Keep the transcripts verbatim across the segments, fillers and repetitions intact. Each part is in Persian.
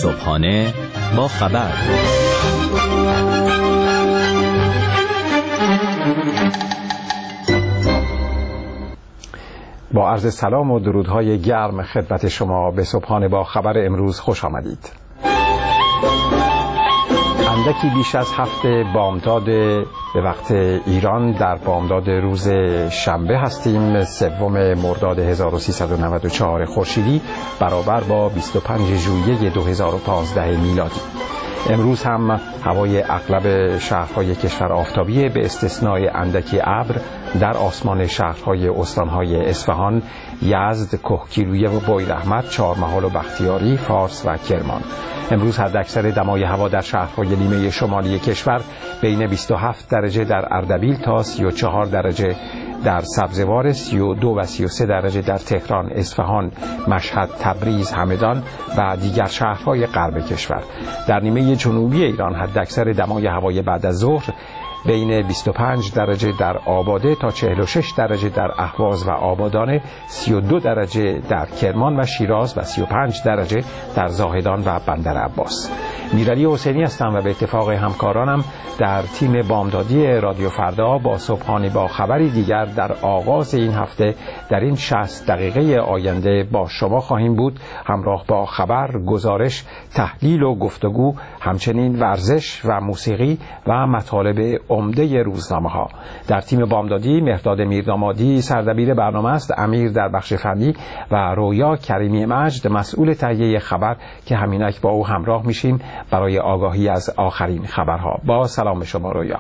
صبحانه با خبر. با عرض سلام و درودهای گرم خدمت شما به صبحانه با خبر امروز خوش آمدید. اندکی بیش از هفته بامداد به وقت ایران در بامداد روز شنبه هستیم، سوم مرداد هزار و سیصد و نود و چهار خورشیدی برابر با بیست و پنج ژوئیه دو هزار و پانزده میلادی. امروز هم هوای اغلب شهرهای کشور آفتابی به استثنای اندکی ابر در آسمان شهرهای استانهای اصفهان، یزد، کهگیلویه و بویراحمد، چهارمحال و بختیاری، فارس و کرمان. امروز حداکثر دمای هوا در شهرهای نیمه شمالی کشور بین بیست و هفت درجه در اردبیل تا سی و چهار درجه در سبزوار، سی و دو و سی و سه درجه در تهران، اصفهان، مشهد، تبریز، همدان و دیگر شهرهای غرب کشور. در نیمه جنوبی ایران حداکثر دمای هوای بعد از ظهر بین بیست و پنج درجه در آباده تا چهل و شش درجه در اهواز و آبادانه، سی و دو درجه در کرمان و شیراز و سی و پنج درجه در زاهدان و بندر عباس. میرعلی حسینی هستم و به اتفاق همکارانم در تیم بامدادی رادیو فردا با صبحانه با خبری دیگر در آغاز این هفته در این شصت دقیقه آینده با شما خواهیم بود، همراه با خبر، گزارش، تحلیل و گفتگو، همچنین ورزش و موسیقی و مطالب عمده روزنامه‌ها. در تیم بامدادی مهرداد میردامادی سردبیر برنامه است، امیر در بخش فنی و رویا کریمی مجد مسئول تهیه خبر که همینک با او همراه میشیم برای آگاهی از آخرین خبرها. با سلام شما رویا.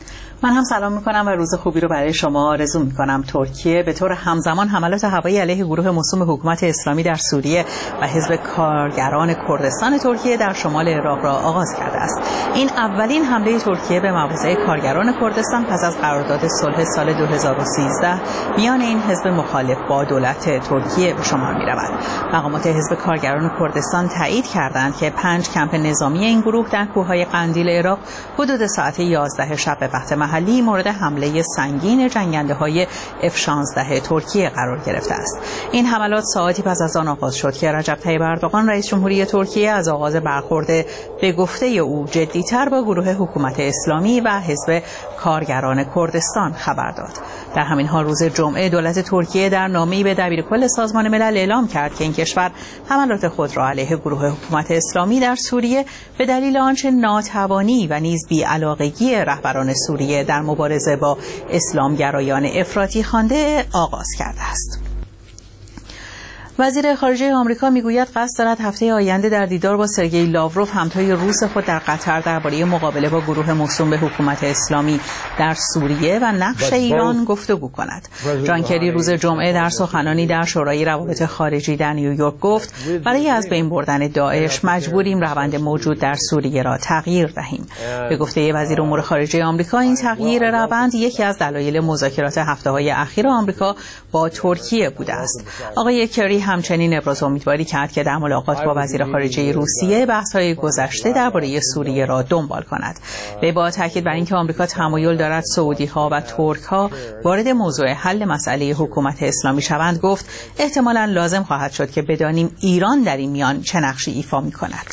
من هم سلام میکنم و روز خوبی رو برای شما آرزو میکنم. ترکیه به طور همزمان حملات هوایی علیه گروه موسوم به حکومت اسلامی در سوریه و حزب کارگران کردستان ترکیه در شمال عراق را آغاز کرده است. این اولین حمله ترکیه به مواضع کارگران کردستان پس از قرارداد صلح سال دو هزار و سیزده میان این حزب مخالف با دولت ترکیه به شمار میرود. مقامات حزب کارگران کردستان تایید کردند که پنج کمپ نظامی این گروه در کوههای قندیل عراق حدود ساعت یازده شب به وقت محلی مورد حمله سنگین جنگنده‌های اف شانزده ترکیه قرار گرفته است. این حملات ساعتی پس از آن آغاز شد که رجب طیب اردوغان رئیس جمهوری ترکیه از آغاز برخورد به گفته او جدی‌تر با گروه حکومت اسلامی و حزب کارگران کردستان خبر داد. در همین حال روز جمعه دولت ترکیه در نامه‌ای به دبیرکل سازمان ملل اعلام کرد که این کشور حملات خود را علیه گروه حکومت اسلامی در سوریه به دلیل آنچه ناتوانی و نیز بی‌علاقگی رهبران سوریه در مبارزه با اسلامگرایان افراطی خوانده آغاز کرده است. وزیر خارجه آمریکا میگوید قصد دارد هفته آینده در دیدار با سرگئی لاوروف همتای روس خود در قطر درباره مقابله با گروه موسوم به حکومت اسلامی در سوریه و نقش ایران گفتگو کند. جان کری روز جمعه در سخنانی در شورای روابط خارجی در نیویورک گفت برای از بین بردن داعش مجبوریم روند موجود در سوریه را تغییر دهیم. به گفته وزیر امور خارجه آمریکا این تغییر روند یکی از دلایل مذاکرات هفته‌های اخیر آمریکا با ترکیه بوده است. آقای کری همچنین ابراز امیدواری کرد که در ملاقات با وزیر خارجه روسیه بحث‌های گذشته درباره سوریه را دنبال کند. وی با تاکید بر اینکه آمریکا تمایل دارد سعودی‌ها و ترک‌ها وارد موضوع حل مسئله حکومت اسلامی شوند گفت احتمالاً لازم خواهد شد که بدانیم ایران در این میان چه نقشی ایفا می‌کند.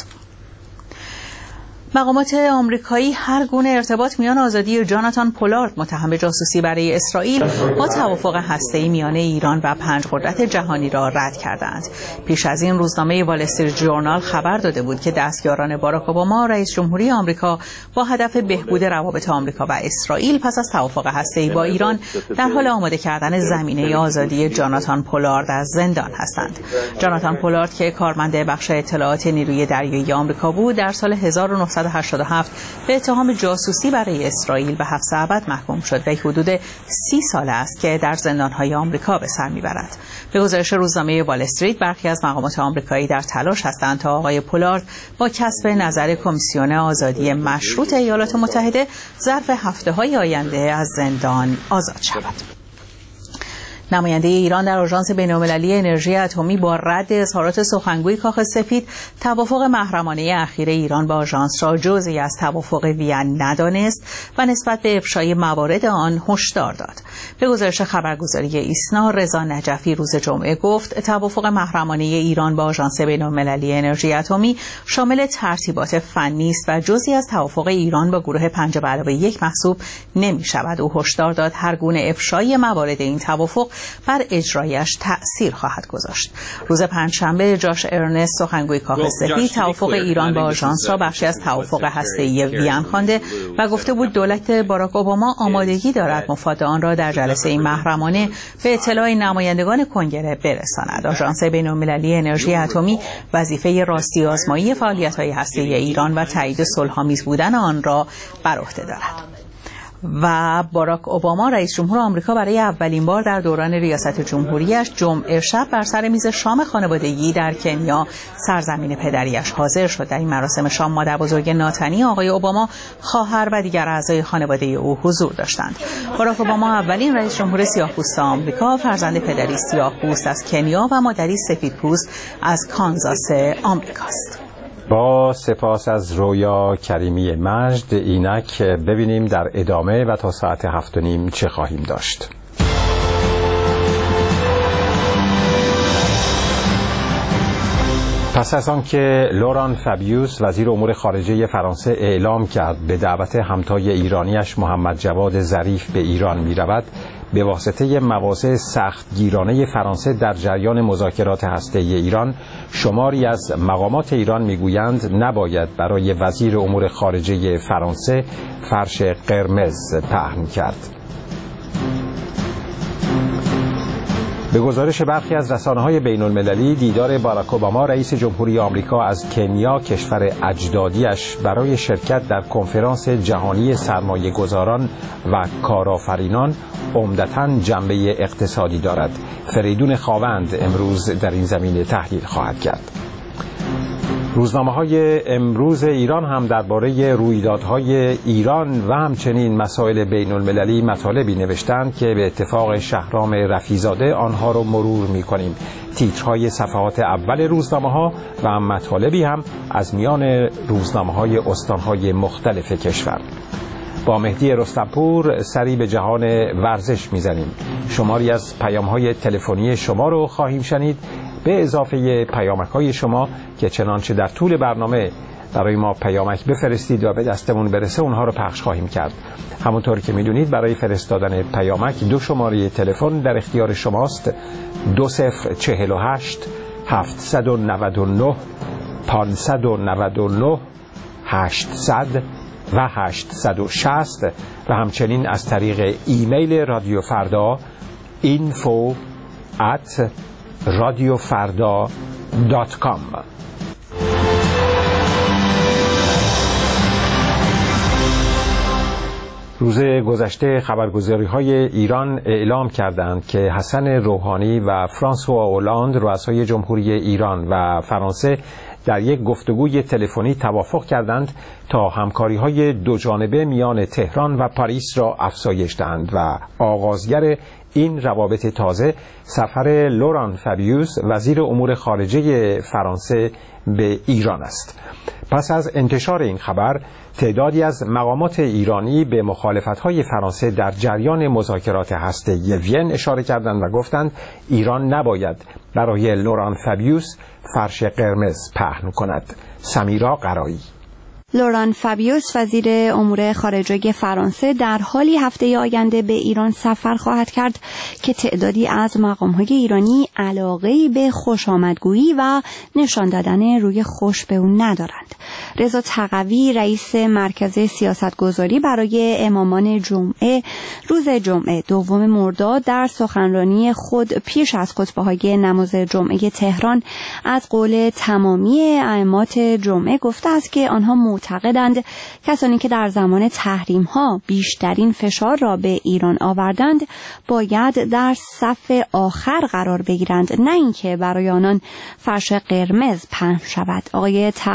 مقامات آمریکایی هر گونه ارتباط میان آزادی جاناتان پولارد متهم جاسوسی برای اسرائیل با توافق هسته‌ای میان ایران و پنج قدرت جهانی را رد کردند. پیش از این روزنامه وال استریت ژورنال خبر داده بود که دستیاران باراک اوباما رئیس جمهوری آمریکا با هدف بهبود روابط آمریکا و اسرائیل پس از توافق هسته‌ای با ایران در حال آماده کردن زمینه آزادی جاناتان پولارد از زندان هستند. جاناتان پولارد که کارمند بخش اطلاعات نیروی دریایی آمریکا بود در سال هزار و نهصد و هشتاد و هفت به اتهام جاسوسی برای اسرائیل به حبس ابد محکوم شد و حدود سی سال است که در زندان‌های آمریکا به سر می‌برد. به گزارش روزنامه وال استریت برخی از مقامات آمریکایی در تلاش هستند تا آقای پولارد با کسب نظر کمیسیون آزادی مشروط ایالات متحده ظرف هفته‌های آینده از زندان آزاد شود. نماینده ایران در آژانس بین‌المللی انرژی اتمی با رد اظهارات سخنگوی کاخ سفید توافق محرمانه اخیر ایران با آژانس را جزئی از توافق وین ندانست و نسبت به افشای موارد آن هشدار داد. به گزارش خبرگزاری ایسنا، رضا نجفی روز جمعه گفت توافق محرمانه ایران با آژانس بین‌المللی انرژی اتمی شامل ترتیبات فنی است و جزئی از توافق ایران با گروه پنج به علاوه یک محسوب نمی شود. او هشدار داد هر گونه افشای موارد این توافق بر اجرایش تأثیر خواهد گذاشت. روز پنجشنبه جاش ارنست سخنگوی کاخ سفید توافق ایران با آژانس را بخشی از توافق هسته‌ای وین خوانده و گفته بود دولت باراک اوباما آمادگی دارد مفاد آن را در جلسه این محرمانه به اطلاع نمایندگان کنگره برساند. آژانس بین‌المللی انرژی اتمی وظیفه راستی آزمایی فعالیت‌های هسته‌ای ایران و تایید صلح‌آمیز بودن آن را بر عهده دارد. و باراک اوباما رئیس جمهور آمریکا برای اولین بار در دوران ریاست جمهوریش جمعه شب بر سر میز شام خانوادگی در کنیا سرزمین پدریش حاضر شد. در این مراسم شام مادر بزرگ ناتنی آقای اوباما، خواهر و دیگر اعضای خانواده او حضور داشتند. باراک اوباما اولین رئیس جمهور سیاه‌پوست آمریکا، فرزند پدری سیاه‌پوست از کنیا و مادری سفیدپوست از کانزاس آمریکاست. با سپاس از رویا کریمی مجد، اینک ببینیم در ادامه و تا ساعت هفت و نیم چه خواهیم داشت. پس از آنکه لوران فابیوس وزیر امور خارجه فرانسه اعلام کرد به دعوت همتای ایرانیش محمد جواد ظریف به ایران می رود، به واسطه مواضع سختگیرانه فرانسه در جریان مذاکرات هسته‌ای ایران، شماری از مقامات ایران میگویند نباید برای وزیر امور خارجه فرانسه فرش قرمز پهن کرد. به گزارش برخی از رسانه‌های بین‌المللی، دیدار باراک اوباما رئیس جمهوری آمریکا از کنیا، کشور اجدادیش، برای شرکت در کنفرانس جهانی سرمایه‌گذاران و کارآفرینان عمدتاً جنبه اقتصادی دارد. فریدون خاوند امروز در این زمینه تحلیل خواهد کرد. روزنامه‌های امروز ایران هم درباره رویدادهای ایران و همچنین مسائل بین‌المللی مطالبی نوشتند که به اتفاق شهرام رفیع‌زاده آنها را مرور می‌کنیم. تیترهای صفحات اول روزنامه‌ها و مطالبی هم از میان روزنامه‌های استان‌های مختلف کشور. با مهدی رستمپور سری به جهان ورزش میزنیم. شماری از پیام‌های تلفنی شما رو خواهیم شنید، به اضافه پیامک‌های شما که چنانچه در طول برنامه برای ما پیامک بفرستید و به دستمون برسه اونها رو پخش خواهیم کرد. همونطور که میدونید برای فرستادن پیامک دو شماره تلفن در اختیار شماست: دو صفر چهل و هشت هفتصد و نود و نه پانصد و نود و نه هشتصد و هشتصد و شصت و همچنین از طریق ایمیل رادیو فردا info at radiofarda دات کام. روز گذشته خبرگزاری‌های ایران اعلام کردند که حسن روحانی و فرانسوا اولاند، رؤسای جمهوری ایران و فرانسه، در یک گفتگوی تلفنی توافق کردند تا همکاری‌های دوجانبه میان تهران و پاریس را افزایش دهند و آغازگر این روابط تازه سفر لوران فابیوس وزیر امور خارجه فرانسه به ایران است. پس از انتشار این خبر، تعدادی از مقامات ایرانی به مخالفت‌های فرانسه در جریان مذاکرات هسته‌ای وین اشاره کردند و گفتند ایران نباید برای لوران فابیوس فرش قرمز پهن کند. سمیرا قرایی. لوران فابیوس وزیر امور خارجه فرانسه در حالی هفته آینده به ایران سفر خواهد کرد که تعدادی از مقام‌های ایرانی علاقه‌ای به خوشامدگویی و نشان دادن روی خوش به او ندارند. رضا تقوی رئیس مرکز سیاستگذاری برای امامان جمعه روز جمعه دوم مرداد در سخنرانی خود پیش از خطبه‌های نماز جمعه تهران از قول تمامی ائمات جمعه گفته است که آنها معتقدند کسانی که در زمان تحریم‌ها بیشترین فشار را به ایران آوردند باید در صف آخر قرار بگیرند، نه اینکه برای آنان فرش قرمز پهن شود. آقای تقوی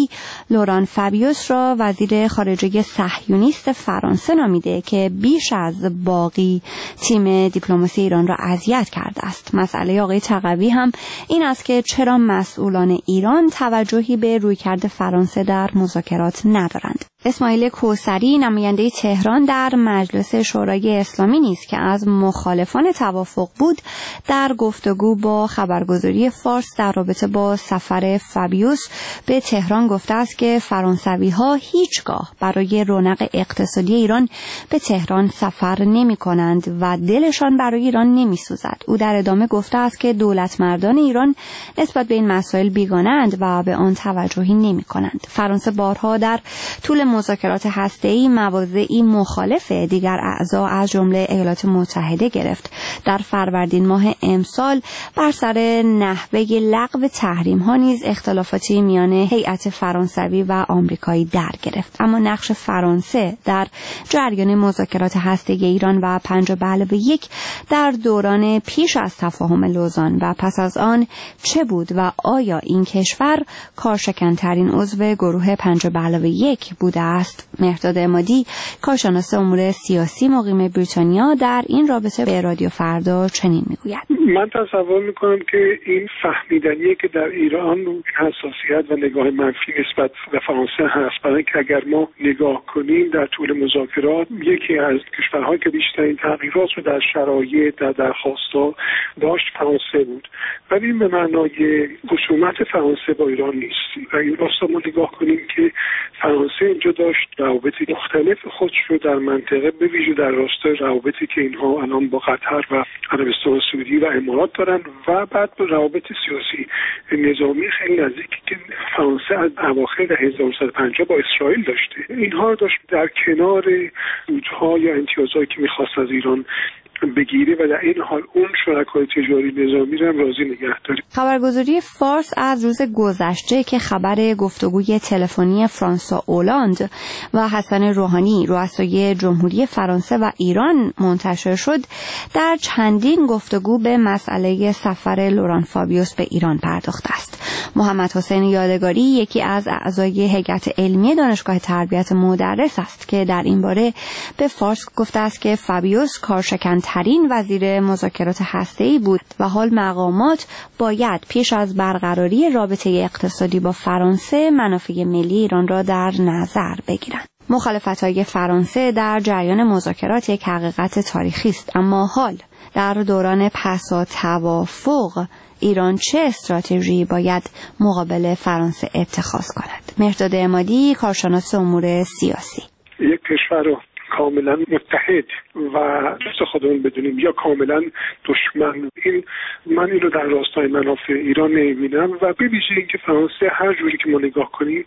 لوران فابیوس را وزیر خارجه صهیونیست فرانسه نامیده که بیش از باقی تیم دیپلماسی ایران را اذیت کرده است. مسئله آقای تقوی هم این است که چرا مسئولان ایران توجهی به رویکرد فرانسه در مذاکرات ندارند. اسماعیل کوثری نماینده تهران در مجلس شورای اسلامی نیز که از مخالفان توافق بود در گفتگو با خبرگزاری فارس در رابطه با سفر فابیوس به تهران گفته است که فرانسوی‌ها هیچگاه برای رونق اقتصادی ایران به تهران سفر نمی کنند و دلشان برای ایران نمی سوزد. او در ادامه گفته است که دولت مردان ایران نسبت به این مسائل بیگانه‌اند و به آن توجهی نمی کنند. فرانسه بارها در طول مذاکرات هسته‌ای مواضعی مخالف دیگر اعضا از جمله ایالات متحده گرفت. در فروردین ماه امسال بر سر نحوه لغو تحریم‌ها نیز اختلافاتی میان هیئت فرانسوی و آمریکایی در گرفت. اما نقش فرانسه در جریان مذاکرات هسته‌ای ایران و پنج به علاوه یک در دوران پیش از تفاهم لوزان و پس از آن چه بود و آیا این کشور کارشکن‌ترین عضو گروه پنج به علاوه یک بوده است؟ مهرداد عمادی کارشناس امور سیاسی مقیم بریتانیا در این رابطه به رادیو فردا چنین میگوید: من تصور میکنم که این فهمیدنیه که در ایران حساسیت و نگاه منفی نسبت به فرانسه هست، برای اینکه اگر ما نگاه کنیم در طول مذاکرات یکی از کشورهایی که بیشترین تغییرات رو در شرایط در درخواست‌ها داشت فرانسه بود، ولی این به معنای خصومت فرانسه با ایران نیست. و این راستا ما نگاه کنیم که فرانسه اینجا داشت روابط مختلف خودش رو در منطقه به ویژه در راستای روابطی که اینها الان با قطر و عربستان سعودی و امارات دارن و بعد با روابط سیاسی نظامی خیلی نزدیکی که فرانسه از اواخر هزار و نهصد و پنجاه با اسرائیل داشته. اینها رو داشت در کنار سودها یا امتیازهایی که میخواست از ایران بگیره و در این حال اون شرکای تجاری نظامی رو هم راضی نگه داره. خبرگزاری فارس از روز گذشته که خبر گفتگوی تلفنی فرانسوا اولاند و حسن روحانی رؤسای جمهوری فرانسه و ایران منتشر شد در چندین گفتگو به مسئله سفر لوران فابیوس به ایران پرداخته است. محمد حسین یادگاری یکی از اعضای هیئت علمی دانشگاه تربیت مدرس است که در این باره به فارس گفته است که فابیوس کارشکن ترین وزیر مذاکرات هسته‌ای بود و حال مقامات باید پیش از برقراری رابطه اقتصادی با فرانسه منافع ملی ایران را در نظر بگیرند. مخالفت‌های فرانسه در جریان مذاکرات یک حقیقت تاریخی است، اما حال در دوران پسا توافق ایران چه استراتژی باید مقابل فرانسه اتخاذ کند؟ مهرداد عمادی کارشناس امور سیاسی: یک کشور رو کاملا متحد و مثل خودمون بدونیم یا کاملا دشمن، این من این رو در راستای منافع ایران نمیبینم و به ویژه اینکه فرانسه هر جوری که ما نگاه کنیم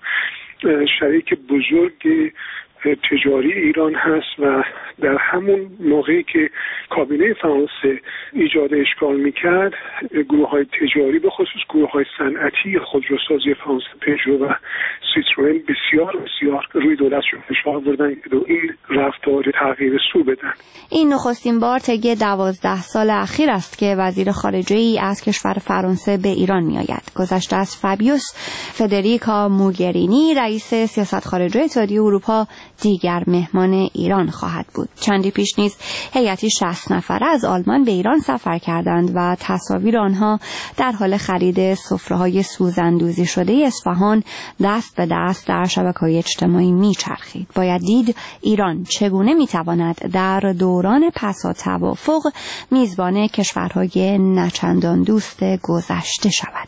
شریک بزرگ تجاری ایران هست و در همون موقعی که کابینه فرانسه ایجاد اشکال میکرد گروه های تجاری به خصوص گروه های صنعتی خودروسازی فرانسه پژو و سیتروئن بسیار بسیار روی دولتشون فشار آوردن که این رفتار تغییر سو بدن. این نخستین بار طی دوازده سال اخیر است که وزیر خارجه ای از کشور فرانسه به ایران میآید. گذشته از فابیوس، فدریکا موگرینی رئیس سیاست خارجه اتحادیه اروپا دیگر مهمان ایران خواهد بود. چندی پیش نیز هیئتی شصت نفره از آلمان به ایران سفر کردند و تصاویر آنها در حال خرید سفره‌های سوزندوزی شده اصفهان دست به دست در شبکه‌های اجتماعی میچرخید. باید دید ایران چگونه میتواند در دوران پسا توافق میزبان کشورهای نچندان دوست گذشته شود.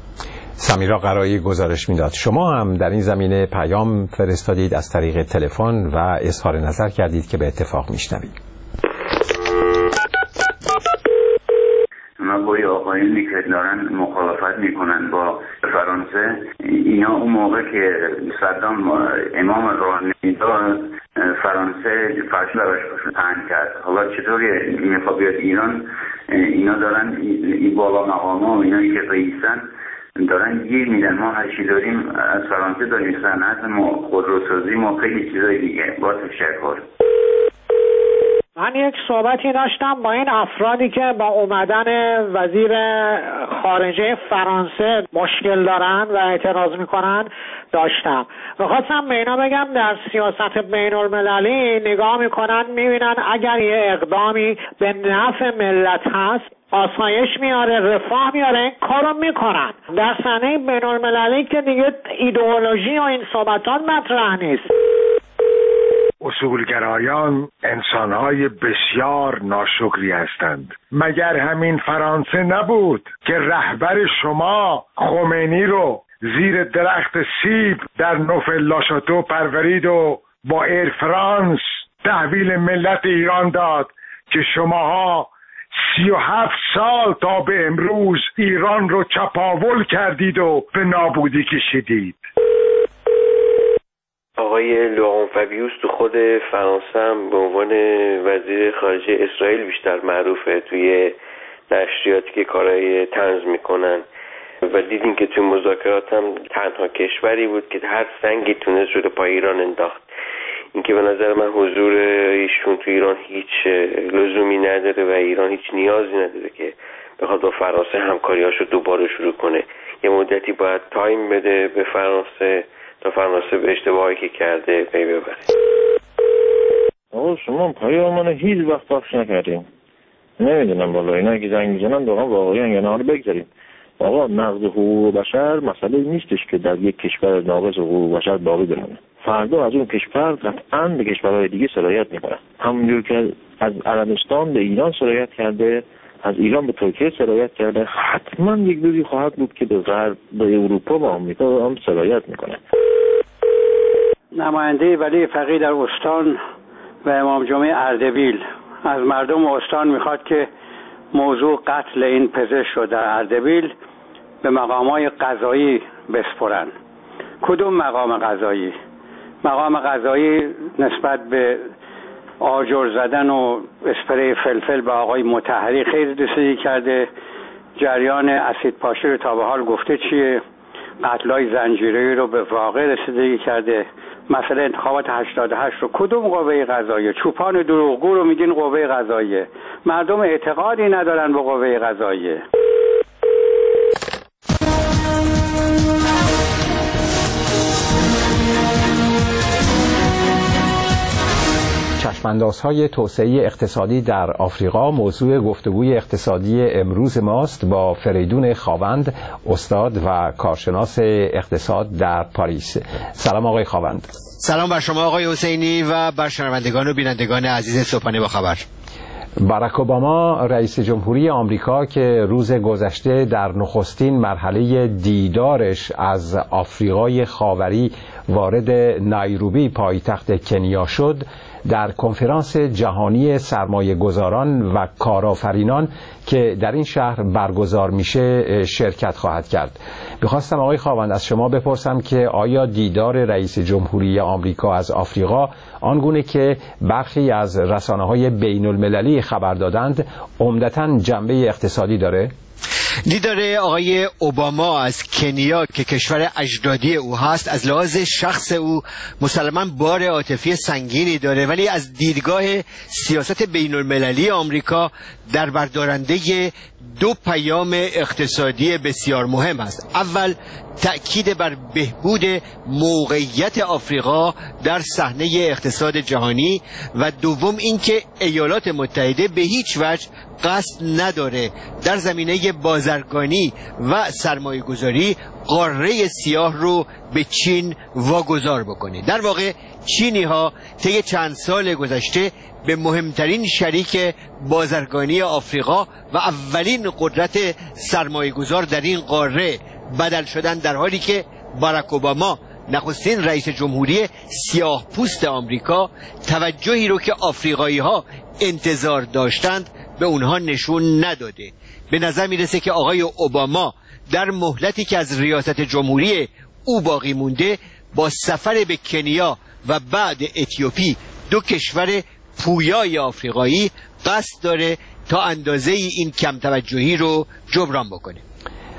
سمیرا قرایی گزارش میداد. شما هم در این زمینه پیام فرستادید از طریق تلفن و اظهار نظر کردید که به اتفاق میشنوید. ما با آقایونی که دارن مخالفت میکنن با فرانسه، اینا اون موقع که صدام امام روحانی داد فرانسه فرش براش پهن کرد. حالا چطوری میخواد بیاد ایران؟ اینا دارن این بالا مقاما و اینایی که رئیسن دارن گیر میدن. ما هرچی داریم از فرانسه داریم، صنعت ما، خودروسازی ما، خیلی چیزای دیگه. با تشکر. من یک صحبتی داشتم با این افرادی که با اومدن وزیر خارجه فرانسه مشکل دارن و اعتراض میکنن داشتم. میخواستم به اینا بگم در سیاست بین المللی نگاه میکنن میبینن اگر یه اقدامی به نفع ملت هست، آسایش میاره، رفاه میاره، این کارو میکنن. در صحنه بین المللی که دیگه ایدئولوژی و این صحبتات مطرح نیست. اصولگرایان انسانهای بسیار ناشکری هستند. مگر همین فرانسه نبود که رهبر شما خمینی رو زیر درخت سیب در نوفل لاشاتو پرورید و با ایر فرانس تحویل ملت ایران داد که شماها سی و هفت سال تا به امروز ایران رو چپاول کردید و به نابودی کشیدید. آقای لوران فابیوس تو خود فرانسه هم به عنوان وزیر خارجه اسرائیل بیشتر معروفه توی نشریاتی که کارهای طنز میکنن و دیدیم که توی مذاکرات هم تنها کشوری بود که هر سنگی تونست رو پای ایران انداخت. اینکه به نظر من حضور ایشون تو ایران هیچ لزومی نداره و ایران هیچ نیازی نداره که بخواد با فرانسه همکاریاشو دوباره شروع کنه. یه مدتی باید تایم بده به فرانسه تا فرانسه به اشتباهی که کرده پی ببره. آقا شما پیام منو هیچ وقت پخش نکردیم. نمیدونم والا اینا که زنگ میزنن واقعا واقعا یا نه رو بگذاریم. آقا نقض حقوق بشر مسئله نیستش که در یک کشور ناقض حقوق بشر باقی بمونه. فردا از اون کشور قطعاً به کشورهای دیگه سرایت میکنه. همونجور که از عربستان به ایران سرایت کرده، از ایران به ترکیه سرایت کرده، حتما یک روزی خواهد بود که به غرب، به اروپا و آمریکا هم سرایت میکنه. نماینده ولی فقیه در استان و امام جمعه اردبیل از مردم استان میخواد که موضوع قتل این پزشک رو در اردبیل به مقامات قضایی بسپرن. کدوم مقام قضایی؟ مقام قضایی نسبت به آجر زدن و اسپری فلفل به آقای مطهری خیلی رسیدگی کرده. جریان اسید پاشی رو تا به حال گفته چیه؟ قتل‌های زنجیره‌ای رو به واقع رسیدگی کرده. مثلا انتخابات هشتاد و هشت رو کدوم قوه قضاییه؟ چوپان دروغگو رو میگین قوه قضاییه. مردم اعتقادی ندارن به قوه قضاییه. چشماندازهای توسعه اقتصادی در آفریقا موضوع گفتگوی اقتصادی امروز ماست با فریدون خاوند، استاد و کارشناس اقتصاد در پاریس. سلام آقای خاوند. سلام بر شما آقای حسینی و بر شنوندگان و بینندگان عزیز صبحانه با خبر. باراک اوباما رئیس جمهوری آمریکا که روز گذشته در نخستین مرحله دیدارش از آفریقای خاوری وارد نایروبی پایتخت کنیا شد، در کنفرانس جهانی سرمایه گذاران و کارآفرینان که در این شهر برگزار میشه شرکت خواهد کرد. میخواستم آقای خاوند از شما بپرسم که آیا دیدار رئیس جمهوری آمریکا از آفریقا آنگونه که برخی از رسانه‌های بین المللی خبر دادند عمدتاً جنبه اقتصادی داره؟ دیدار آقای اوباما از کنیا که کشور اجدادی او هست از لحاظ شخص او مسلماً بار عاطفی سنگینی داره، ولی از دیدگاه سیاست بین المللی آمریکا در بردارنده دو پیام اقتصادی بسیار مهم است. اول تأکید بر بهبود موقعیت آفریقا در صحنه اقتصاد جهانی و دوم اینکه ایالات متحده به هیچ وجه قصد نداره در زمینه بازرگانی و سرمایه گذاری قاره سیاه رو به چین واگذار بکنه. در واقع چینی ها طی چند سال گذشته به مهمترین شریک بازرگانی آفریقا و اولین قدرت سرمایه گذار در این قاره بدل شدن، در حالی که باراک اوباما نخستین رئیس جمهوری سیاه پوست آمریکا توجهی رو که آفریقایی ها انتظار داشتند به اونها نشون نداده. به نظر میرسه که آقای اوباما در مهلتی که از ریاست جمهوری او باقی مونده با سفر به کنیا و بعد اتیوپی، دو کشور پویای آفریقایی، قصد داره تا اندازه این کم توجهی رو جبران بکنه.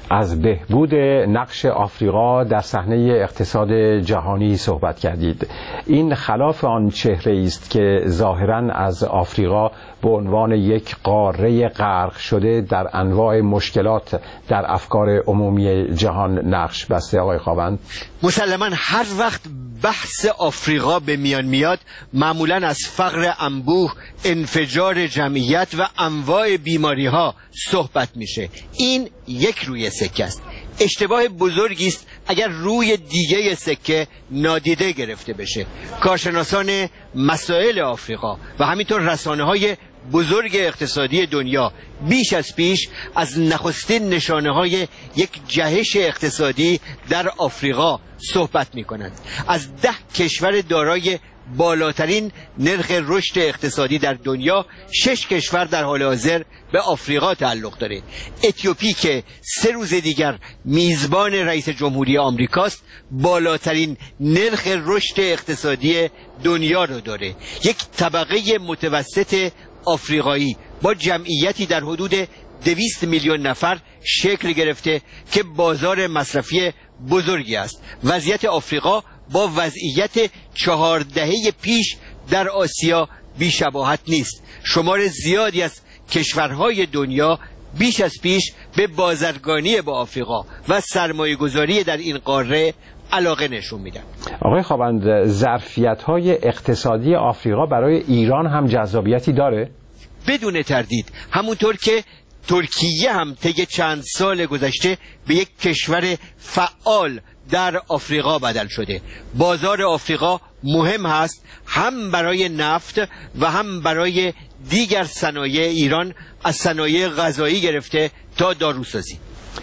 از بهبود نقش آفریقا در صحنه اقتصاد جهانی صحبت کردید. این خلاف آن چهره است که ظاهراً از آفریقا به عنوان یک قاره غرق شده در انواع مشکلات در افکار عمومی جهان نقش بسته. آقای خاوند، مسلماً هر وقت بحث آفریقا به میان میاد معمولاً از فقر انبوه، انفجار جمعیت و انواع بیماری ها صحبت میشه. این یک روی سکه است. اشتباه بزرگی است اگر روی دیگه سکه نادیده گرفته بشه. کارشناسان مسائل آفریقا و همینطور رسانه‌های بزرگ اقتصادی دنیا بیش از پیش از نخستین نشانه های یک جهش اقتصادی در آفریقا صحبت می کنند. از ده کشور دارای بالاترین نرخ رشد اقتصادی در دنیا، شش کشور در حال حاضر به آفریقا تعلق داره. اتیوپی که سه روز دیگر میزبان رئیس جمهوری آمریکاست، بالاترین نرخ رشد اقتصادی دنیا رو داره. یک طبقه متوسط آفریقایی با جمعیتی در حدود دویست میلیون نفر شکل گرفته که بازار مصرفی بزرگی است. وضعیت آفریقا با وضعیت چهار دهه پیش در آسیا بی‌شباهت نیست. شمار زیادی از کشورهای دنیا بیش از پیش به بازرگانی با آفریقا و سرمایه گذاری در این قاره علاقه نشون میدن. آقای خاوند، ظرفیت‌های اقتصادی آفریقا برای ایران هم جذابیتی داره؟ بدون تردید. همونطور که ترکیه هم طی چند سال گذشته به یک کشور فعال در آفریقا بدل شده. بازار آفریقا مهم هست هم برای نفت و هم برای دیگر صنایع ایران، از صنایع غذایی گرفته تا داروسازی.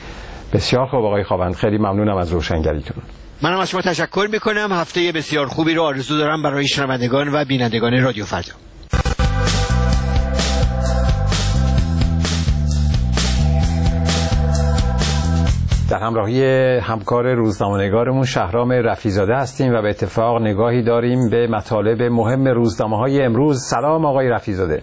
بسیار خوب آقای خاوند، خیلی ممنونم از روشنگریتون. منم از شما تشکر میکنم. هفته بسیار خوبی رو آرزو دارم برای شنوندگان و بینندگان رادیو فردا. در همراهی همکار روزنامه‌نگارمون شهرام رفیع‌زاده هستیم و به اتفاق نگاهی داریم به مطالب مهم روزنامه‌های امروز. سلام آقای رفیع‌زاده.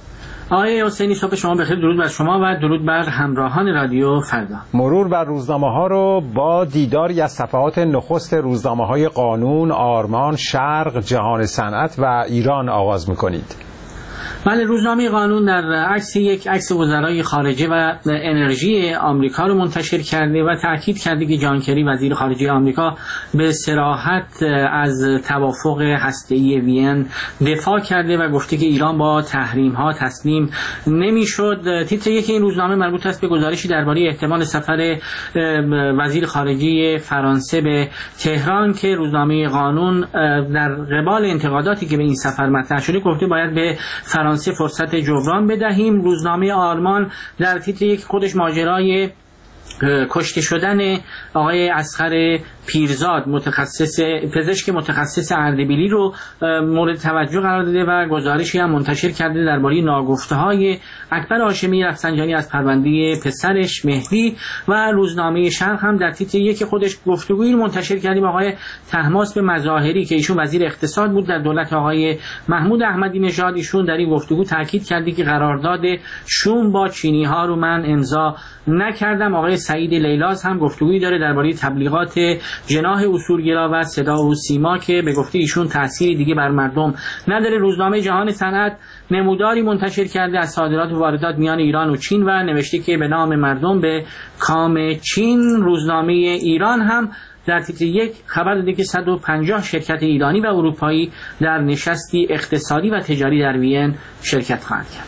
آقای حسینی، صبح شما بخیر. درود بر شما و درود بر همراهان رادیو فردا. مرور بر روزنامه‌ها رو با دیداری از صفحات نخست روزنامه‌های قانون، آرمان، شرق، جهان صنعت و ایران آغاز می‌کنید. بله، روزنامه قانون در عکس یک عکس وزرای خارجه و انرژی آمریکا رو منتشر کرده و تاکید کرده که جان کری وزیر خارجه آمریکا به صراحت از توافق هسته‌ای وین دفاع کرده و گفته که ایران با تحریم‌ها تسلیم نمی‌شد. تیتر یک این روزنامه مربوط است به گزارشی درباره احتمال سفر وزیر خارجه فرانسه به تهران که روزنامه قانون در قبال انتقاداتی که به این سفر مطرح شده گفته باید به فرانسه فرصت جبران بدهیم. روزنامه آرمان در تیتر یک خودش ماجرای کشته شدن آقای اصغر پیرزاد، متخصص پزشک متخصص اردبیلی رو مورد توجه قرار داده و گزارشی هم منتشر کرده درباره ناگفته‌های اکبر هاشمی رفسنجانی از پرونده پسرش مهدی. و روزنامه شرق هم در تیتر یک خودش گفتگویی منتشر کرده با آقای طهماسب مظاهری که ایشون وزیر اقتصاد بود در دولت آقای محمود احمدی نژاد. ایشون در این گفتگو تاکید کرده که قرارداد شوم با چینی ها رو من امضا نکردم. آقای سعید لیلاز هم گفتگویی داره درباره تبلیغات جناح اصولگرا و صدا و سیما که به گفته ایشون تأثیری دیگه بر مردم نداره. روزنامه جهان صنعت نموداری منتشر کرده از صادرات و واردات میان ایران و چین و نوشته که به نام مردم به کام چین. روزنامه ایران هم در تیتر یک خبر داده که صد و پنجاه شرکت ایرانی و اروپایی در نشستی اقتصادی و تجاری در وین شرکت خواهند کرد.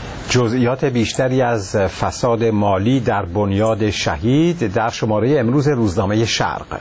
جزئیات بیشتری از فساد مالی در بنیاد شهید در شماره امروز روزنامه شرق.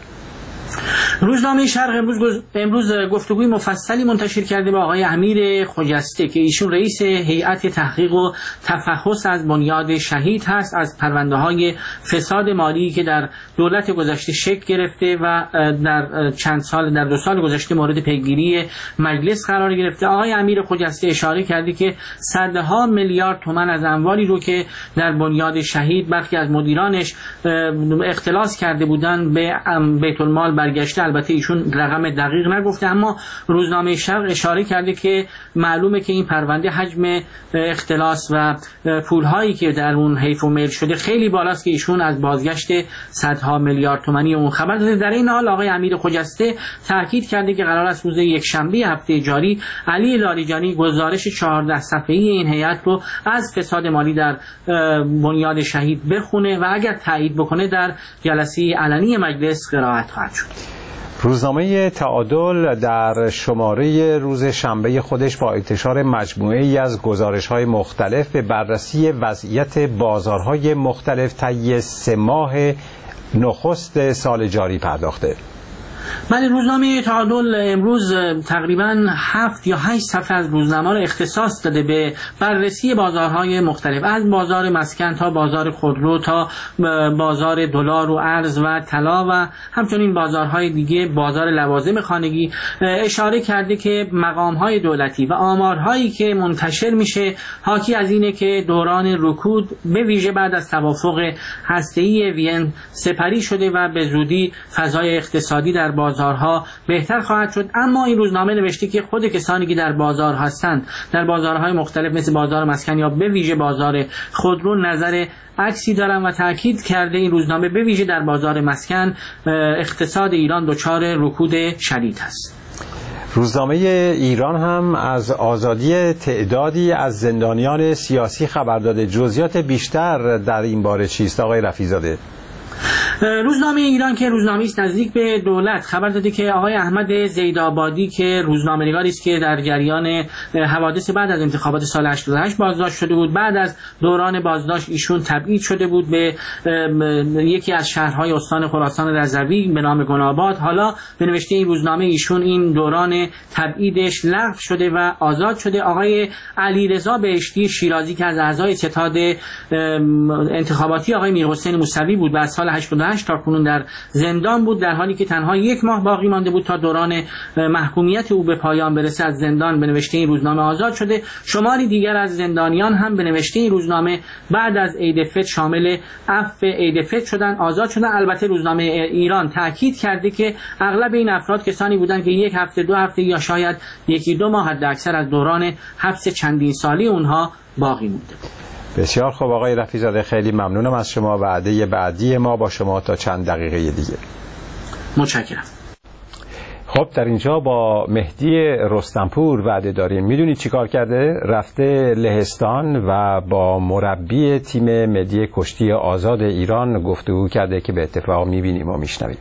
روزنامه شرق امروز امروز گفتگوی مفصلی منتشر کرده با آقای امیر خجسته که ایشون رئیس هیئت تحقیق و تفحص از بنیاد شهید هست، از پرونده‌های فساد مالی که در دولت گذشته شکل گرفته و در چند سال در دو سال گذشته مورد پیگیری مجلس قرار گرفته. آقای امیر خجسته اشاره کرده که صدها میلیارد تومان از اموالی رو که در بنیاد شهید برخی از مدیرانش اختلاس کرده بودند به بیت المال برگشته البته ایشون رقم دقیق نگفته، اما روزنامه شرق اشاره کرده که معلومه که این پرونده حجم اختلاس و پولهایی که در اون حیف و میل شده خیلی بالاست که ایشون از بازگشت صدها میلیارد تومانی اون خبر داده. در این حال آقای امیر خجسته تاکید کرده که قرار است روز یکشنبه هفته جاری علی لاریجانی گزارش چهارده صفحه‌ای این هیئت رو از فساد مالی در بنیاد شهید بخونه و اگر تایید بکنه در جلسه علنی مجلس قرائت خواهد شد. روزنامه تعادل در شماره روز شنبه خودش با انتشار مجموعه ای از گزارش‌های مختلف به بررسی وضعیت بازارهای مختلف طی سه ماه نخست سال جاری پرداخته. بله، روزنامه تعادل امروز تقریباً هفت یا هشت صفحه از روزنامه را اختصاص داده به بررسی بازارهای مختلف، از بازار مسکن تا بازار خودرو تا بازار دلار و ارز و طلا و همچنین بازارهای دیگه، بازار لوازم خانگی. اشاره کرده که مقامهای دولتی و آمارهایی که منتشر میشه حاکی از اینه که دوران رکود به ویژه بعد از توافق هسته‌ای وین سپری شده و به زودی فضای اقتصادی در بازارها بهتر خواهد شد. اما این روزنامه نوشته که خود کسانی که در بازار هستند، در بازارهای مختلف مثل بازار مسکن یا به ویژه بازار خودرو، نظر عکسی دارن و تاکید کرده این روزنامه به ویژه در بازار مسکن اقتصاد ایران دچار رکود شدید است. روزنامه ایران هم از آزادی تعدادی از زندانیان سیاسی خبر داده. جزئیات بیشتر در این باره چیست آقای رفیع‌زاده؟ روزنامه ایران که روزنامه‌ای است نزدیک به دولت خبر داده که آقای احمد زیدآبادی که روزنامه‌نگاری است که در جریان حوادث بعد از انتخابات سال هشتاد و هشت بازداشت شده بود، بعد از دوران بازداشت ایشون تبعید شده بود به یکی از شهرهای استان خراسان رضوی به نام گناباد. حالا به نوشته این روزنامه ایشون این دوران تبعیدش لغو شده و آزاد شده. آقای علیرضا بهشتی شیرازی که از اعضای ستاد انتخاباتی آقای میرحسین موسوی بود و از سال هشتاد و هشت تا کنون در زندان بود، در حالی که تنها یک ماه باقی مانده بود تا دوران محکومیت او به پایان برسه، از زندان به نوشته این روزنامه آزاد شده. شماری دیگر از زندانیان هم به نوشته این روزنامه بعد از عید فطر شامل عفو عید فطر شدن، آزاد شدن. البته روزنامه ایران تاکید کرده که اغلب این افراد کسانی بودند که یک هفته، دو هفته یا شاید یکی دو ماه حد اکثر از دوران حبس چندین سالی اونها باقی مونده بود. بسیار خوب آقای رفیع‌زاده، خیلی ممنونم از شما. وعده بعدی ما با شما تا چند دقیقه دیگه. متشکرم. خب در اینجا با مهدی رستمپور وعده داریم. میدونید چی کار کرده؟ رفته لهستان و با مربی تیم ملی کشتی آزاد ایران گفتگو کرده که به اتفاق میبینیم و میشنویم.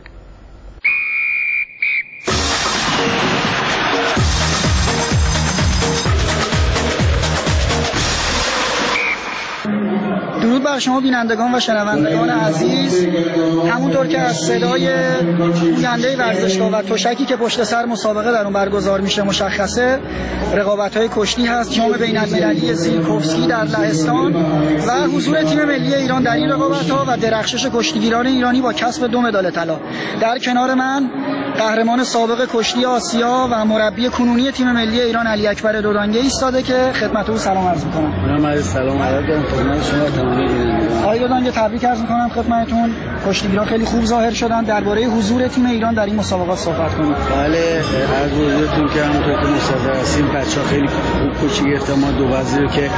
درود بر شما بینندگان و شنوندگان عزیز. همونطور که از صدای گوینده ورزشگاه و تشکی که پشت سر مسابقه در اون برگزار میشه مشخصه، رقابت‌های کشتی هست، جام بین‌المللی زیرکوفسکی در لهستان و حضور تیم ملی ایران در این رقابت‌ها و درخشش کشتیگیران ایرانی با کسب دو مدال طلا. در کنار من قهرمان سابق کشتی آسیا و مربی کنونی تیم ملی ایران علی اکبر دودانگه ایستاده که خدمت او سلام عرض می‌کنم. من سلام عرض دارم خدمت شما تمامی بینندگان. آقای دودانگه تبریک عرض می‌کنم خدمتتون. کشتیگیران خیلی خوب ظاهر شدن. درباره حضور تیم ایران در این مسابقات صحبت کنید. بله، عرض حضورتون که همونطور که مسابقه هستیم بچه‌ها خیلی خوب کشتی گرفتن. ما دو وزیر که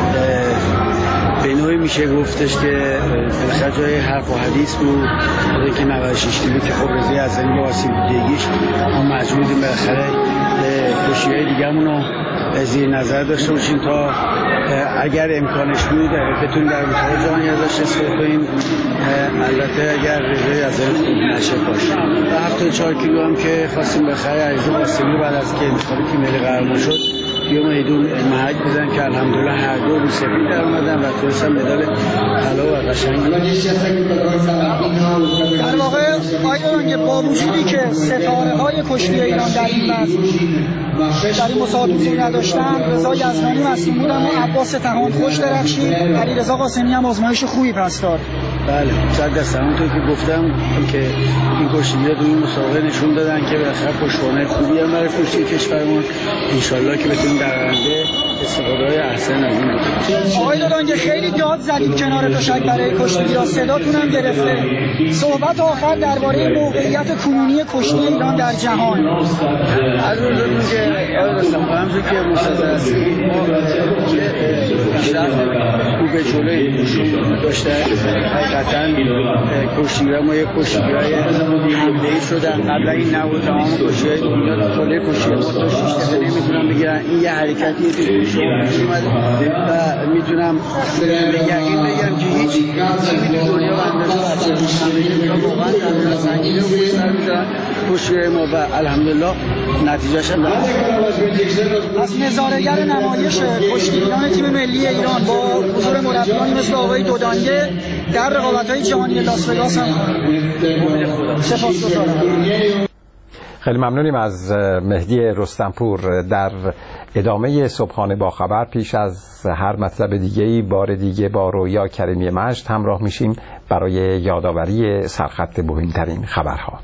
به نوعی میشه گفتش که بالاخره جای حرف و حدیث بود که نود و شش کیلو که خب رضای ازلی با آسیب دیدگیش ما مجبوریم بالاخره کشتی‌های دیگه‌مون رو زیر نظر داشته باشیم تا اگر امکانش بود بتونیم در مسابقه جهانی ازش استفاده کنیم. البته اگر رضای ازلی خوب نشه باشه. هفتاد و چهار کیلو هم که خواستیم بالاخره عریضه قاسمی بعد از که انتخاب تیم ملی قهرمان شد بیام ایدون محک بزن که الحمدلله هر دو رو سفید در اومدن و تونستن مدال طلا و قشنگ. در واقع آیا با وجودی که ستاره های کشتی ایران در این وزن در این مسابقه حضور نداشتن، رضا یزدانی مصدوم بود اما عباس تهان خوش درخشید، علیرضا قاسمی هم آزمایش خوبی پس داد. بله، صد درصد همونطور که گفتم که این کشتیگیرا تو این مسابقه نشون دادن که بالاخره پشتوانه خوبی هم برای کشتی کشورمون. ان شاءالله که بتونیم در آینده استفاده احسن از این بود. آقای دودانگه خیلی داد زدید کنار تشک برای کشتی را، صداتون هم گرفته. صحبت آخر درباره موقعیت کنونی کشتی ایران در جهان. از اون روز که آقای رستم همونطور که مستظر هستیم ما پیشرفت خوب جلوی نشون داشته. حقیقتا کشتیگاه ما یک کشتیگاه حمله‌ای شدن، قبل این نبود. تمام کشتیگاه اینا کل کشتیگاه ما تا شش دقیقه نمیتونم بگیرن. این یه حرکتی که شما پیش اومده و میتونم به یقین بگم که هیچ چیزی دنیا و اندازه بچه واقعا تمرین سنگینی رو روی سر میذارن کشتیگاه ما و الحمدلله نتیجهش هم دارم. از نظاره‌گر نمایش کشتیگیران تیم ملی ایران با حضور مربیانی مثل آقای دودانگه در رقابت‌های جهانی لاس وگاس هم سپاسگزارم. خیلی ممنونیم از مهدی رستمپور. در ادامه صبحانه با خبر پیش از هر مطلب دیگه‌ای بار دیگه با رویا کریمی مجد همراه میشیم برای یادآوری سرخط مهمترین خبرها.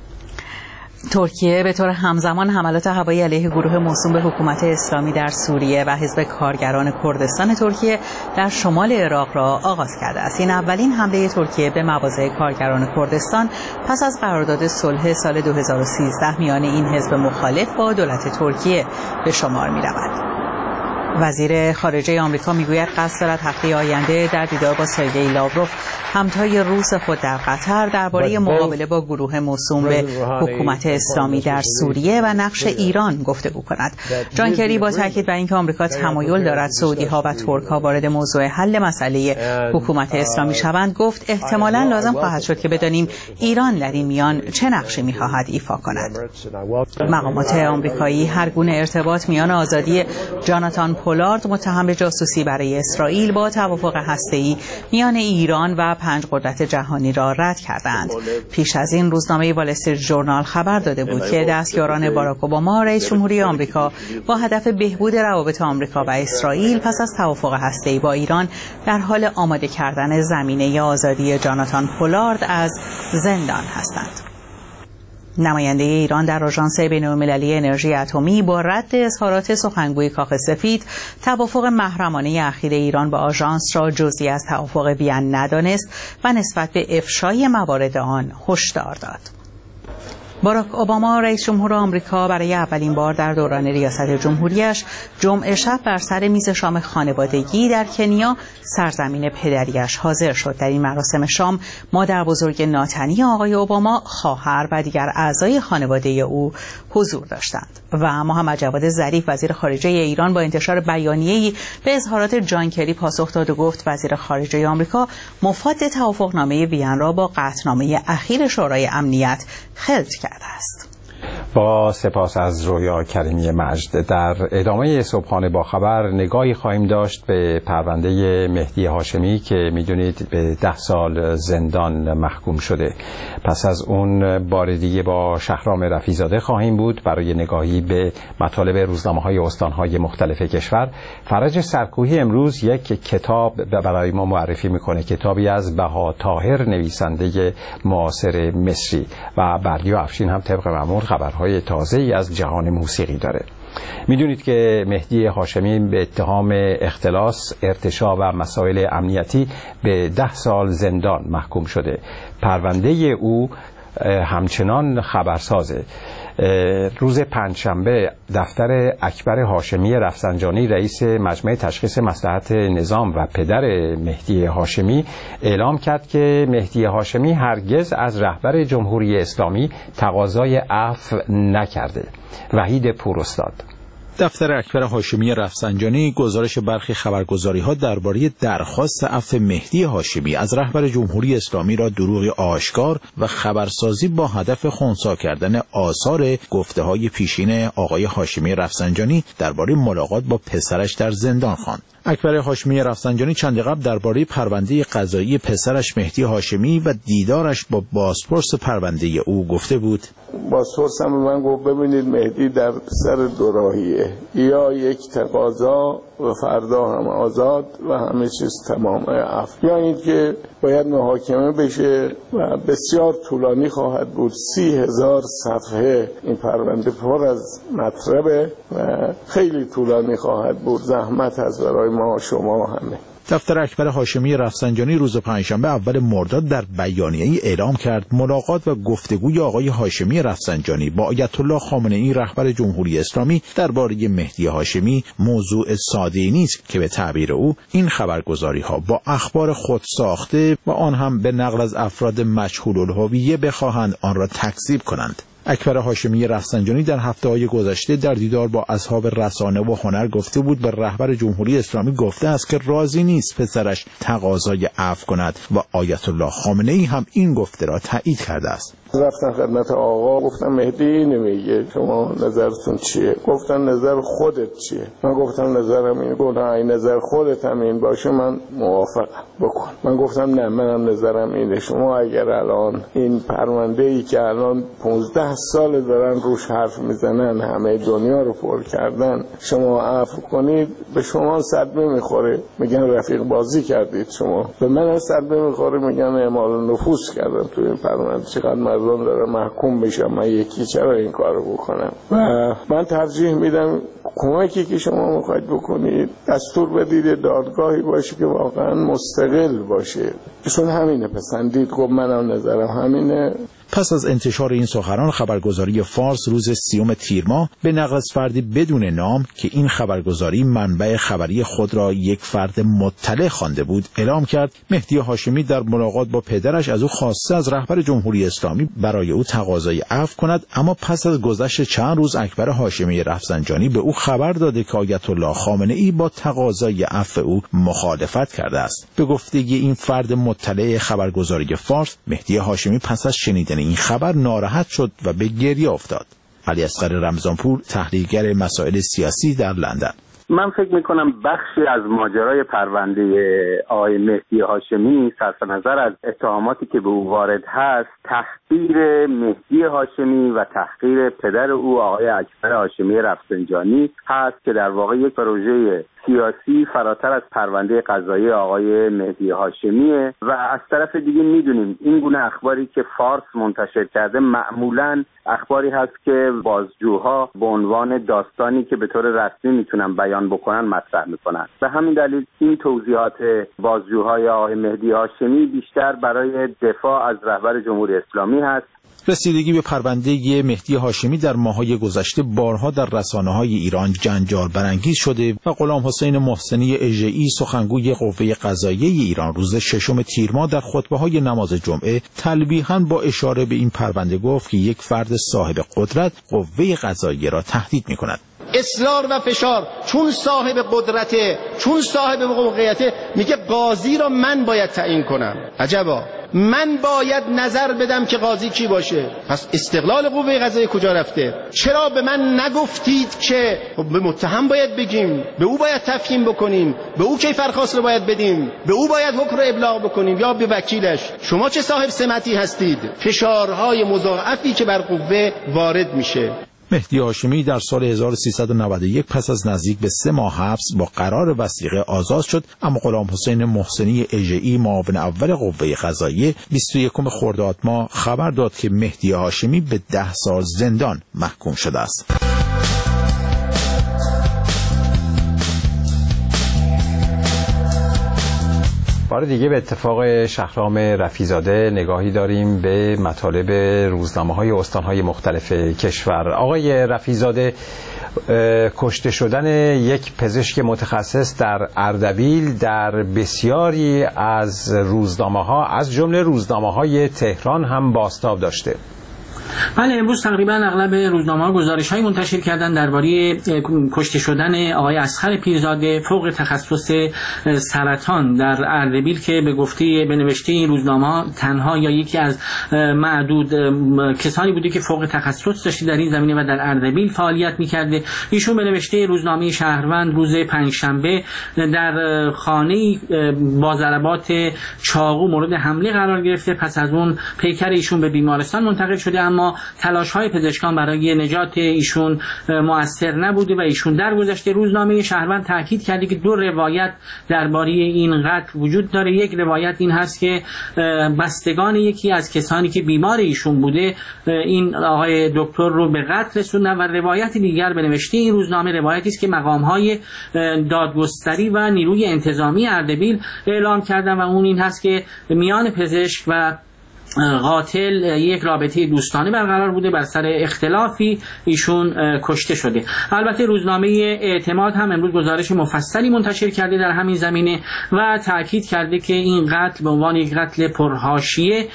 ترکیه به طور همزمان حملات هوایی علیه گروه موسوم به حکومت اسلامی در سوریه و حزب کارگران کردستان ترکیه در شمال عراق را آغاز کرده است. این اولین حمله ترکیه به مواضع کارگران کردستان پس از قرارداد صلح سال دو هزار و سیزده میان این حزب مخالف با دولت ترکیه به شمار می رود. وزیر خارجه آمریکا میگوید قصد دارد هفته آینده در دیدار با سرگئی لاوروف همتای روس خود در قطر درباره مقابله با گروه موسوم به حکومت اسلامی در سوریه و نقش ایران گفتگو کند. جان کری با تاکید بر اینکه آمریکا تمایل دارد سعودی ها و ترک ها وارد موضوع حل مسئله حکومت اسلامی شوند گفت احتمالاً لازم خواهد شد که بدانیم ایران در این میان چه نقشی میخواهد ایفا کند. مقامات آمریکایی هر گونه ارتباط میان آزادی جاناتان پولارد متهم به جاسوسی برای اسرائیل با توافق هسته‌ای میان ایران و پنج قدرت جهانی را رد کردند. پیش از این روزنامه وال استریت ژورنال خبر داده بود که دستیاران باراک اوباما رئیس جمهوری آمریکا با هدف بهبود روابط آمریکا و اسرائیل پس از توافق هسته‌ای با ایران در حال آماده کردن زمینه آزادی جاناتان پولارد از زندان هستند. نماینده ایران در آژانس بین‌المللی انرژی اتمی با رد اظهارات سخنگوی کاخ سفید توافق محرمانه اخیر ایران با آژانس را جزئی از توافق وین ندانست و نسبت به افشای موارد آن هشدار داد. باراک اوباما رئیس جمهور آمریکا برای اولین بار در دوران ریاست جمهوریش جمعه شب بر سر میز شام خانوادگی در کنیا سرزمین پدریش حاضر شد. در این مراسم شام مادر بزرگ ناتنی آقای اوباما، خواهر و دیگر اعضای خانواده او حضور داشتند و محمد جواد ظریف وزیر خارجه ایران با انتشار بیانیه‌ای به اظهارات جان کری پاسخ داد و گفت وزیر خارجه آمریکا مفاد توافقنامه وین را با قطعنامه اخیر شورای امنیت خلط کرده است. با سپاس از رویا کریمی مجد. در ادامه صبحانه با خبر نگاهی خواهیم داشت به پرونده مهدی هاشمی که میدونید به ده سال زندان محکوم شده. پس از اون بار دیگه با شهرام رفیع‌زاده خواهیم بود برای نگاهی به مطالب روزنامه‌های استان‌های مختلف کشور. فرج سرکوهی امروز یک کتاب برای ما معرفی میکنه، کتابی از بها طاهر نویسنده معاصر مصری، و بردیا افشین هم طبق معمول خبرهای تازه‌ای از جهان موسیقی داره. میدونید که مهدی هاشمی به اتهام اختلاس، ارتشاء و مسائل امنیتی به ده سال زندان محکوم شده. پرونده او همچنان خبرسازه. روز پنجشنبه دفتر اکبر هاشمی رفسنجانی رئیس مجمع تشخیص مصلحت نظام و پدر مهدی هاشمی اعلام کرد که مهدی هاشمی هرگز از رهبر جمهوری اسلامی تقاضای عفو نکرده. وحید پوراستاد. دفتر اکبر هاشمی رفسنجانی گزارش برخی خبرگزاری‌ها درباره درخواست عفو مهدی هاشمی از رهبر جمهوری اسلامی را دروغ آشکار و خبرسازی با هدف خنثی کردن آثار گفته‌های پیشین آقای هاشمی رفسنجانی درباره ملاقات با پسرش در زندان خواند. اکبر هاشمی رفسنجانی چند قبل درباره پرونده قضایی پسرش مهدی هاشمی و دیدارش با بازپرس پرونده او گفته بود: بازپرسم به من گفت ببینید مهدی در سر دوراهیه، یا یک تقاضا و فردا هم آزاد و همه چیز تمام عفو، یا این که باید محاکمه بشه و بسیار طولانی خواهد بود. سی هزار صفحه این پرونده پر از مطلبه و خیلی طولانی خواهد بود. زحمت هست برای ما شما همه. دفتر اکبر هاشمی رفسنجانی روز پنجشنبه اول مرداد در بیانیه‌ای اعلام کرد ملاقات و گفتگوی آقای هاشمی رفسنجانی با آیت الله خامنه‌ای رهبر جمهوری اسلامی درباره مهدی هاشمی موضوع ساده‌ای نیست که به تعبیر او این خبرگزاری‌ها با اخبار خود ساخته و آن هم به نقل از افراد مجهول الهویه بخواهند آن را تکذیب کنند. اکبر هاشمی رفسنجانی در هفته‌های گذشته در دیدار با اصحاب رسانه و هنر گفته بود به رهبر جمهوری اسلامی گفته است که راضی نیست پسرش تقاضای عفو کند و آیت الله خامنه‌ای هم این گفته را تایید کرده است. رفتن خدمت آقا، گفتم مهدی نمیگه شما نظرتون چیه؟ گفتن نظر خودت چیه؟ من گفتم نظرم اینه. گفتن این نظر خودت هم این باشه من موافقم، بکن. من گفتم نه، منم نظرم اینه. شما اگر الان این پرونده ای که الان پانزده سال دارن روش حرف میزنن، همه دنیا رو پر کردن، شما عفو کنید به شما صدمه میخوره، میگن رفیق بازی کردید. شما به من صدمه میخوره، میگن اعمال نفوذ کردم تو این پرونده. چقدر مردم داره محکوم بشم، من یکی چرا این کارو بکنم؟ و من ترجیح میدم کمکی که شما میخواید بکنید دستور بدید دادگاهی باشه که واقعا مستقل باشه. چون همینه پسندید، گفت منم نظرم همینه. پس از انتشار این سخنان خبرگزاری فارس روز سیوم تیر ماه به نقل از فردی بدون نام که این خبرگزاری منبع خبری خود را یک فرد مطلع خوانده بود اعلام کرد مهدی هاشمی در ملاقات با پدرش از او خواسته از رهبر جمهوری اسلامی برای او تقاضای عفو کند، اما پس از گذشت چند روز اکبر هاشمی رفسنجانی به او خبر داده که آیت الله خامنه‌ای با تقاضای عفو او مخالفت کرده است. به گفتگی این فرد مطلع خبرگزاری فارس، مهدی هاشمی پس از شنیدن این خبر ناراحت شد و به گریه افتاد. علی اصغر رمضانپور، تحلیلگر مسائل سیاسی در لندن. من فکر میکنم بخشی از ماجرای پرونده آقای مهدی هاشمی صرف نظر از اتهاماتی که به او وارد هست، تحقیر مهدی هاشمی و تحقیر پدر او آقای اکبر هاشمی رفسنجانی هست که در واقع یک پروژه سیاسی فراتر از پرونده قضایی آقای مهدی هاشمیه. و از طرف دیگه میدونیم این گونه اخباری که فارس منتشر کرده معمولاً اخباری هست که بازجوها به عنوان داستانی که به طور رسمی میتونن بیان بکنن مطرح میکنن. به همین دلیل این توضیحات بازجوهای آقای مهدی هاشمی بیشتر برای دفاع از رهبر جمهوری اسلامی هست. رسیدگی به پرونده مهدی هاشمی در ماه‌های گذشته بارها در رسانه‌های ایران جنجال برانگیز شده و غلام حسین محسنی اژه‌ای سخنگوی قوه قضاییه ایران روز ششم تیر ماه در خطبه‌های نماز جمعه تلویحاً با اشاره به این پرونده گفت که یک فرد صاحب قدرت قوه قضاییه را تهدید می‌کند. اصرار و فشار، چون صاحب قدرته، چون صاحب موقعیته، میگه قاضی را من باید تعیین کنم. عجبا، من باید نظر بدم که قاضی کی باشه. پس استقلال قوه قضاییه کجا رفته؟ چرا به من نگفتید که به متهم باید بگیم، به او باید تفهیم بکنیم، به او کیفرخواست رو باید بدیم، به او باید حکم رو ابلاغ بکنیم یا به وکیلش؟ شما چه صاحب سمتی هستید؟ فشارهای مضاعفی که بر قوه وارد میشه. مهدی هاشمی در سال هزار و سیصد و نود و یک پس از نزدیک به سه ماه حبس با قرار وثیقه آزاد شد، اما غلام حسین محسنی اژه‌ای معاون اول قوه قضاییه بیست و یکم خرداد ماه خبر داد که مهدی هاشمی به ده سال زندان محکوم شده است. بار دیگه به اتفاق شهرام رفیع‌زاده نگاهی داریم به مطالب روزنامه‌های استان‌های مختلف کشور. آقای رفیع‌زاده، کشته شدن یک پزشک متخصص در اردبیل در بسیاری از روزنامه‌ها از جمله روزنامه‌های تهران هم بازتاب داشته. بله، امروز تقریبا اغلب روزنامه‌ها گزارش‌های منتشر کردن درباره کشته شدن آقای اصغر پیرزاده فوق تخصص سرطان در اردبیل که به گفته به نوشته این روزنامه‌ها تنها یا یکی از معدود کسانی بوده که فوق تخصص داشته در این زمینه و در اردبیل فعالیت می‌کرده. ایشون به نوشته روزنامه شهروند روز پنجشنبه در خانه‌ای با ضربات چاقو مورد حمله قرار گرفته، پس از اون پیکر ایشون به بیمارستان منتقل شده، اما تلاش‌های پزشکان برای نجات ایشون مؤثر نبوده و ایشون درگذشته. روزنامه شهروند تاکید کرده که دو روایت درباره این قتل وجود داره. یک روایت این هست که بستگان یکی از کسانی که بیمار ایشون بوده این آقای دکتر رو به قتل رسوندن، و روایت دیگر به نوشته این روزنامه روایتی است که مقام‌های دادگستری و نیروی انتظامی اردبیل اعلام کردن و اون این هست که میان پزشک و قاتل یک رابطه دوستانه برقرار بوده، بر سر اختلافی ایشون کشته شده. البته روزنامه اعتماد هم امروز گزارش مفصلی منتشر کرده در همین زمینه و تاکید کرده که این قتل به عنوان یک قتل پرحاشیه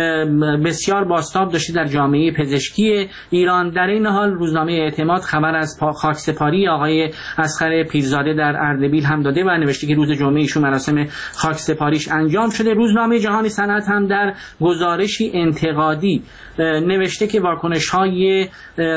بسیار بازتاب داشته در جامعه پزشکی ایران. در این حال روزنامه اعتماد خبر از خاکسپاری آقای اصغر پیرزاده در اردبیل هم داده و نوشته که روز جمعه ایشون مراسم خاکسپاریش انجام شده. روزنامه جهانی صنعت هم در گزارشی انتقادی نوشته که واکنش‌های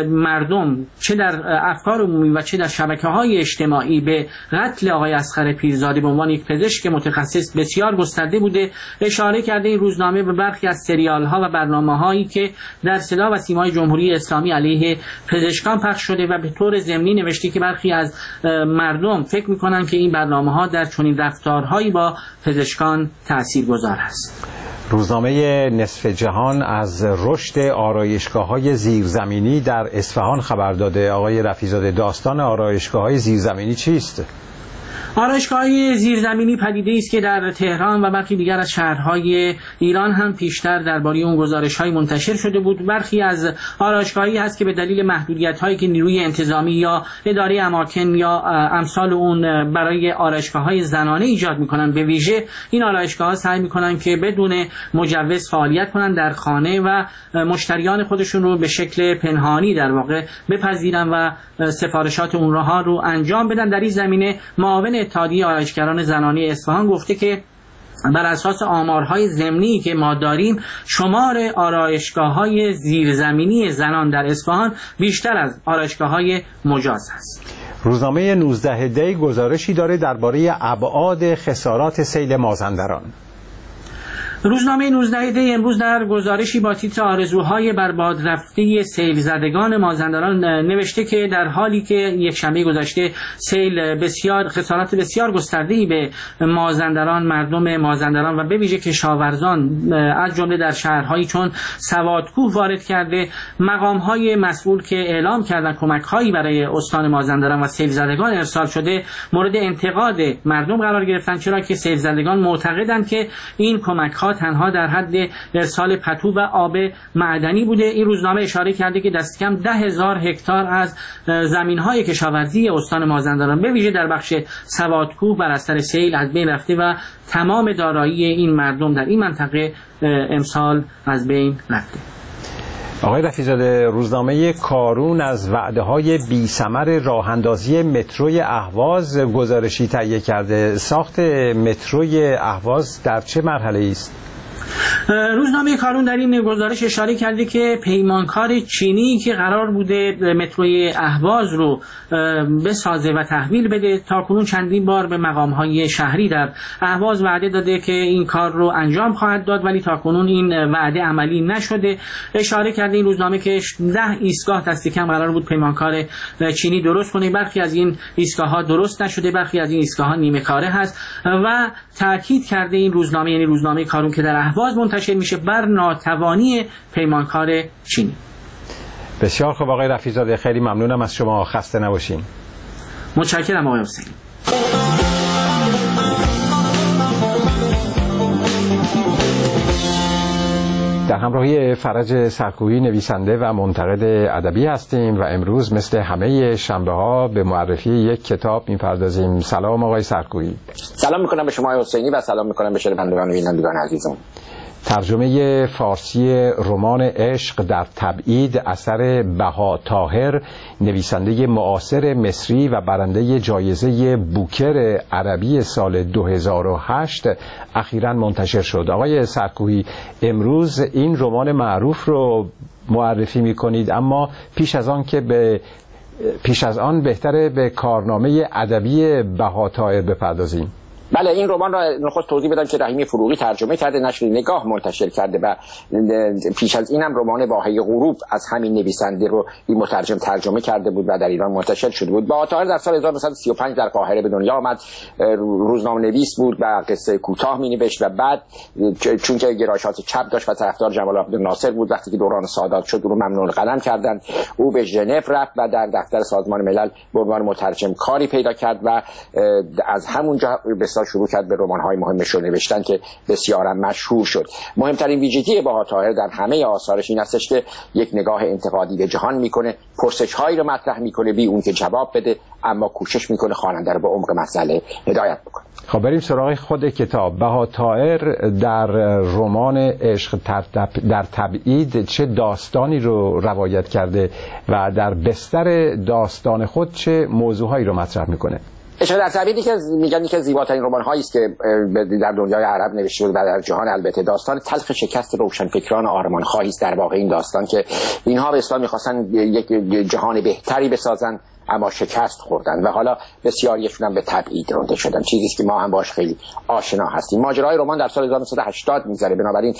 مردم چه در افکار عمومی و چه در شبکه‌های اجتماعی به قتل آقای اصغر پیرزاده به عنوان یک پزشک متخصص بسیار گسترده بوده. اشاره کرده این روزنامه به برخی از سریال‌ها و برنامه‌هایی که در صدا و سیمای جمهوری اسلامی علیه پزشکان پخش شده و به طور ضمنی نوشته که برخی از مردم فکر می‌کنند که این برنامه‌ها در چنین رفتارهایی با پزشکان تاثیرگذار است. روزنامه نصف جهان از رشد آرایشگاه‌های زیرزمینی در اصفهان خبر داده. آقای رفیع‌زاده، داستان آرایشگاه‌های زیرزمینی چیست؟ آرایشگاه‌های زیرزمینی پدیده‌ای است که در تهران و برخی دیگر از شهرهای ایران هم پیشتر درباره اون گزارش‌های منتشر شده بود. برخی از آرایشگاه‌هایی هست که به دلیل محدودیت‌هایی که نیروی انتظامی یا اداره اماکن یا امثال اون برای آرایشگاه‌های زنانه ایجاد می‌کنن، به ویژه این آرایشگاه‌ها سعی می‌کنن که بدون مجوز فعالیت کنن در خانه و مشتریان خودشون رو به شکل پنهانی در واقع بپذیرن و سفارشات اونها رو انجام بدن. در این زمینه معاون اتحادیه آرایشگران زنانه اصفهان گفته که بر اساس آمارهای ضمنی که ما داریم شمار آرایشگاه‌های زیرزمینی زنان در اصفهان بیشتر از آرایشگاه‌های مجاز است. روزنامه نوزده دی گزارشی داره درباره ابعاد خسارات سیل مازندران. روزنامه نوزده دی امروز در گزارشی با تیتر آرزوهای برباد رفته سیل زدگان مازندران نوشته که در حالی که یک شنبه گذشته سیل بسیار خسارات بسیار گسترده‌ای به مازندران، مردم مازندران و به ویژه کشاورزان از جمله در شهرهایی چون سوادکوه وارد کرده، مقام‌های مسئول که اعلام کردن کمک‌هایی برای استان مازندران و سیل زدگان ارسال شده مورد انتقاد مردم قرار گرفتن، چرا که سیل زدگان معتقدند که این کمک‌ها تنها در حد ارسال پتو و آب معدنی بوده. این روزنامه اشاره کرده که دست کم ده هزار هکتار از زمین‌های کشاورزی استان مازندران به ویژه در بخش سوادکوه بر اثر سیل از بین رفته و تمام دارایی این مردم در این منطقه امسال از بین رفته. آقای رفیع‌زاده، روزنامه کارون از وعده‌های بی‌ثمر راه‌اندازی متروی اهواز گزارشی تهیه کرده. ساخت متروی اهواز در چه مرحله‌ای است؟ روزنامه کارون در این گزارش اشاره کرده که پیمانکار چینی که قرار بوده متروی اهواز رو بسازه و تحویل بده تاکنون چندین بار به مقام‌های شهری در اهواز وعده داده که این کار رو انجام خواهد داد، ولی تاکنون این وعده عملی نشده. اشاره کرده این روزنامه که ده ایستگاه دست کم قرار بود پیمانکار چینی درست کنه، برخی از این ایستگاه‌ها درست نشده، برخی از این ایستگاه‌ها نیمه کاره هست و تاکید کرده این روزنامه، یعنی روزنامه کارون که در اهواز منتشر میشه، بر ناتوانی پیمانکار چینی. بسیار خوب آقای رفیع‌زاده، خیلی ممنونم از شما، خسته نباشین. متشکرم آقای حسینی. در همراهی فرج سرکویی نویسنده و منتقد ادبی هستیم و امروز مثل همه شنبه ها به معرفی یک کتاب می‌پردازیم. سلام آقای سرکویی. سلام میکنم به شما آقای حسینی و سلام میکنم به شنوندگان و بینندگان عزیزم. ترجمه فارسی رمان عشق در تبعید اثر بها طاهر، نویسنده معاصر مصری و برنده جایزه بوکر عربی سال دو هزار و هشت اخیراً منتشر شد. آقای سرکویی، امروز این رمان معروف رو معرفی می‌کنید، اما پیش از آن که به پیش از آن بهتره به کارنامه ادبی بها طاهر بپردازیم. بله، این رمان را نخست توضیح بدم که رحیمی فروغی ترجمه کرده، نشر نگاه منتشر کرده و پیش از اینم رمان واهه غروب از همین نویسنده رو این مترجم ترجمه کرده بود و در ایران منتشر شده بود. با طاهر در سال هزار و نهصد و سی و پنج در قاهره به دنیا آمد. روزنامه‌نویس بود و قصه کوتاه می‌نوشت و بعد چون که گرایشات چپ داشت و طرفدار جمال عبدالناصر بود، وقتی که دوران سادات شد او رو ممنوع القلم کردند. او به ژنو رفت و در دفتر سازمان ملل به عنوان مترجم کاری پیدا کرد و از همونجا بسیار شروع کرد به رمان‌های مهمش رو نوشتن که بسیار مشهور شد. مهمترین ویژگی بها طاهر در همه آثارش این استش که یک نگاه انتقادی به جهان میکنه، پرسش‌هایی رو مطرح میکنه بی اون که جواب بده، اما کوشش میکنه خواننده رو به عمق مسئله هدایت بکنه. خب بریم سراغ خود کتاب. بها طاهر در رمان عشق در تبعید چه داستانی رو روایت کرده و در بستر داستان خود چه موضوعهایی رو مطرح میکنه؟ عشق در تبعیدی که میگن که زیباترین رمان‌هایی است که در دنیای عرب نوشته شده و در جهان البته داستان تلخ شکست روشنفکران آرمان‌خواهی است. در واقع این داستان که اینها به اصطلاح می‌خواستن یک جهان بهتری بسازن اما شکست خوردن و حالا بسیاریشون هم به تبعید رانده شدن، چیزی است که ما هم باش خیلی آشنا هستیم. ماجرای رمان در سال هزار و نهصد و هشتاد میگذره، بنابراین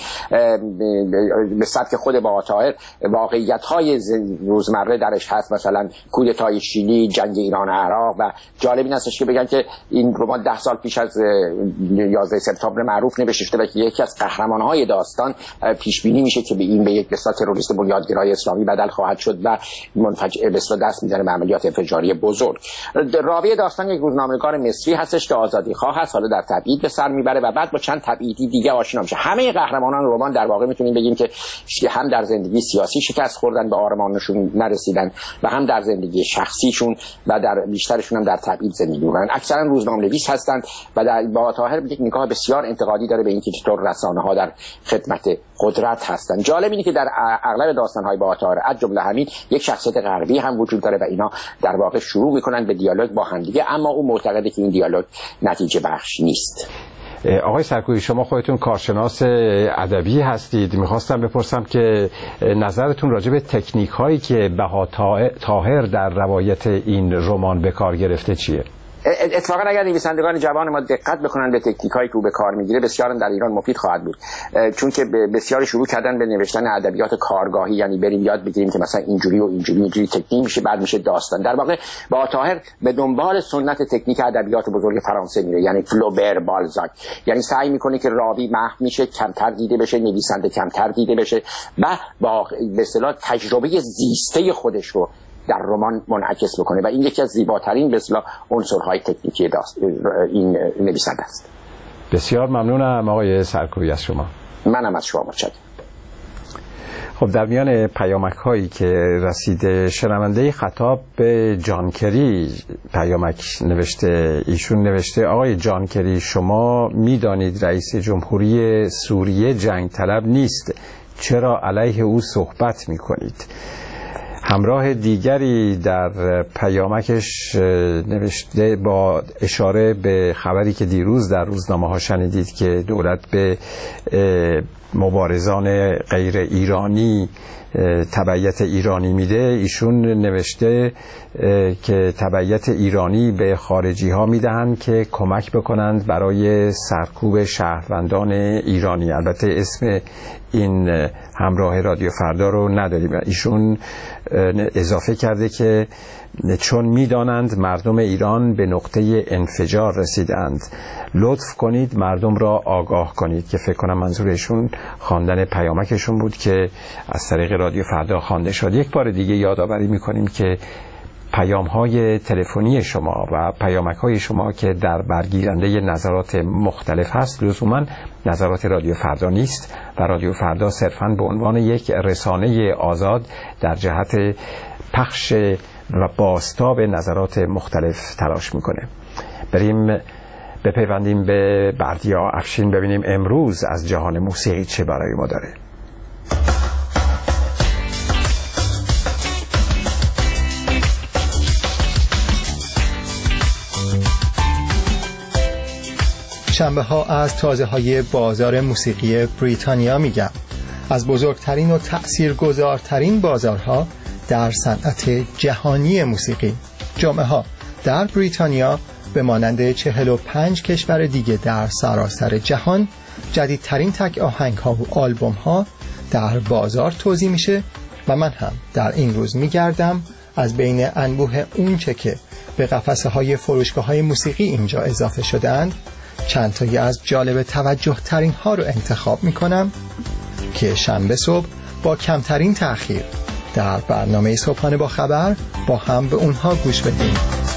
به سبک خود بها طاهر واقعیت‌های روزمره درش هست، مثلا کودتای شیلی، جنگ ایران و عراق. و جالب این است که بگن که این رمان ده سال پیش از یازده سپتامبر معروف نوشته شده و که یکی از قهرمان‌های داستان پیش بینی میشه که به این به یک بساط تروریست بنیادگرای اسلامی بدل خواهد شد و منفجر به اصطلاح دست میزنه به عملیات انفجاری بزرگ. راوی داستان یک روزنامه‌نگار مصری هستش که آزادی خواه هست، حالا در تبعید به سر میبره و بعد با چند تبعیدی دیگه آشنا میشه. همه قهرمانان رمان در واقع میتونیم بگیم که هم در زندگی سیاسی شکست خوردن، به آرمانشون نرسیدن و هم در زندگی شخصیشون و در بیشترشون هم در تبعید زندگی میکنن. اکثرا روزنامه‌نویس هستند و در بها طاهر یک نگاه بسیار انتقادی داره به اینکه چطور رسانه‌ها در خدمت قدرت هستند. جالب اینه که در اغلب داستان‌های بها طاهر از جمله همین یک شخصیت غربی هم وجود داره و اینا در واقع شروع میکنن به دیالوگ با همدیگه، اما او معتقده که این دیالوگ نتیجه بخش نیست. آقای سرکویی، شما خودتون کارشناس ادبی هستید، میخواستم بپرسم که نظرتون راجع به تکنیک هایی که بها طاهر در روایت این رمان به کار گرفته چیه؟ اتفاقا اگر نویسندگان جوان ما دقت بکنن به تکنیکایی که او به کار میگیره، بسیار در ایران مفید خواهد بود، چون که بسیاری شروع کردن به نوشتن ادبیات کارگاهی، یعنی بریم یاد بگیریم که مثلا اینجوری و اینجوری اینجوری تکنیک میشه بعد میشه داستان. در واقع بها طاهر به دنبال سنت تکنیک ادبیات بزرگ فرانسه میره، یعنی فلوبر، بالزاک، یعنی سعی میکنه که راوی محو میشه، کمتر دیده بشه، نویسنده کمتر دیده بشه و با به اصطلاح تجربه زیسته خودش رو در رمان منعکس بکنه و این یکی از زیباترین به اصطلاح عنصرهای تکنیکی داست این نویسنده است. بسیار ممنونم آقای سرکویی از شما. منم از شما متشکرم. خب در میان پیامک هایی که رسیده، شنونده خطاب به جان کری پیامک نوشته. ایشون نوشته: آقای جان کری، شما میدانید رئیس جمهوری سوریه جنگ طلب نیست، چرا علیه او صحبت میکنید؟ همراه دیگری در پیامکش نوشته با اشاره به خبری که دیروز در روزنامه ها شنیدید که دولت به مبارزان غیر ایرانی تبعیت ایرانی میده. ایشون نوشته که تبعیت ایرانی به خارجی ها میدهند که کمک بکنند برای سرکوب شهروندان ایرانی. البته اسم این همراه رادیو فردا رو نداریم. ایشون اضافه کرده که چون میدانند مردم ایران به نقطه انفجار رسیدند، لطف کنید مردم را آگاه کنید، که فکر کنم منظورشون خواندن پیامکشون بود که از طریق رادیو فردا خوانده شد. یک بار دیگه یادآوری میکنیم که پیام های تلفنی شما و پیامک های شما که در برگیرنده نظرات مختلف هست لزوما نظرات رادیو فردا نیست و رادیو فردا صرفاً به عنوان یک رسانه آزاد در جهت پخش و بازتاب نظرات مختلف تلاش میکنه. بریم بپیوندیم به بردیا افشین، ببینیم امروز از جهان موسیقی چه برای ما داره. شنبه ها از تازه های بازار موسیقی بریتانیا میگم، از بزرگترین و تأثیرگذارترین بازارها در صنعت جهانی موسیقی. جمعه ها در بریتانیا به مانند چهل و پنج کشور دیگه در سراسر جهان جدیدترین تک آهنگ ها و آلبوم ها در بازار توزیع میشه و من هم در این روز میگردم از بین انبوه اونچه که به قفسه های فروشگاه های موسیقی اینجا اضافه شدند چند تایی از جالب توجه ترین ها رو انتخاب میکنم که شنبه صبح با کمترین تأخیر در برنامه صبحانه با خبر با هم به اونها گوش بدیم.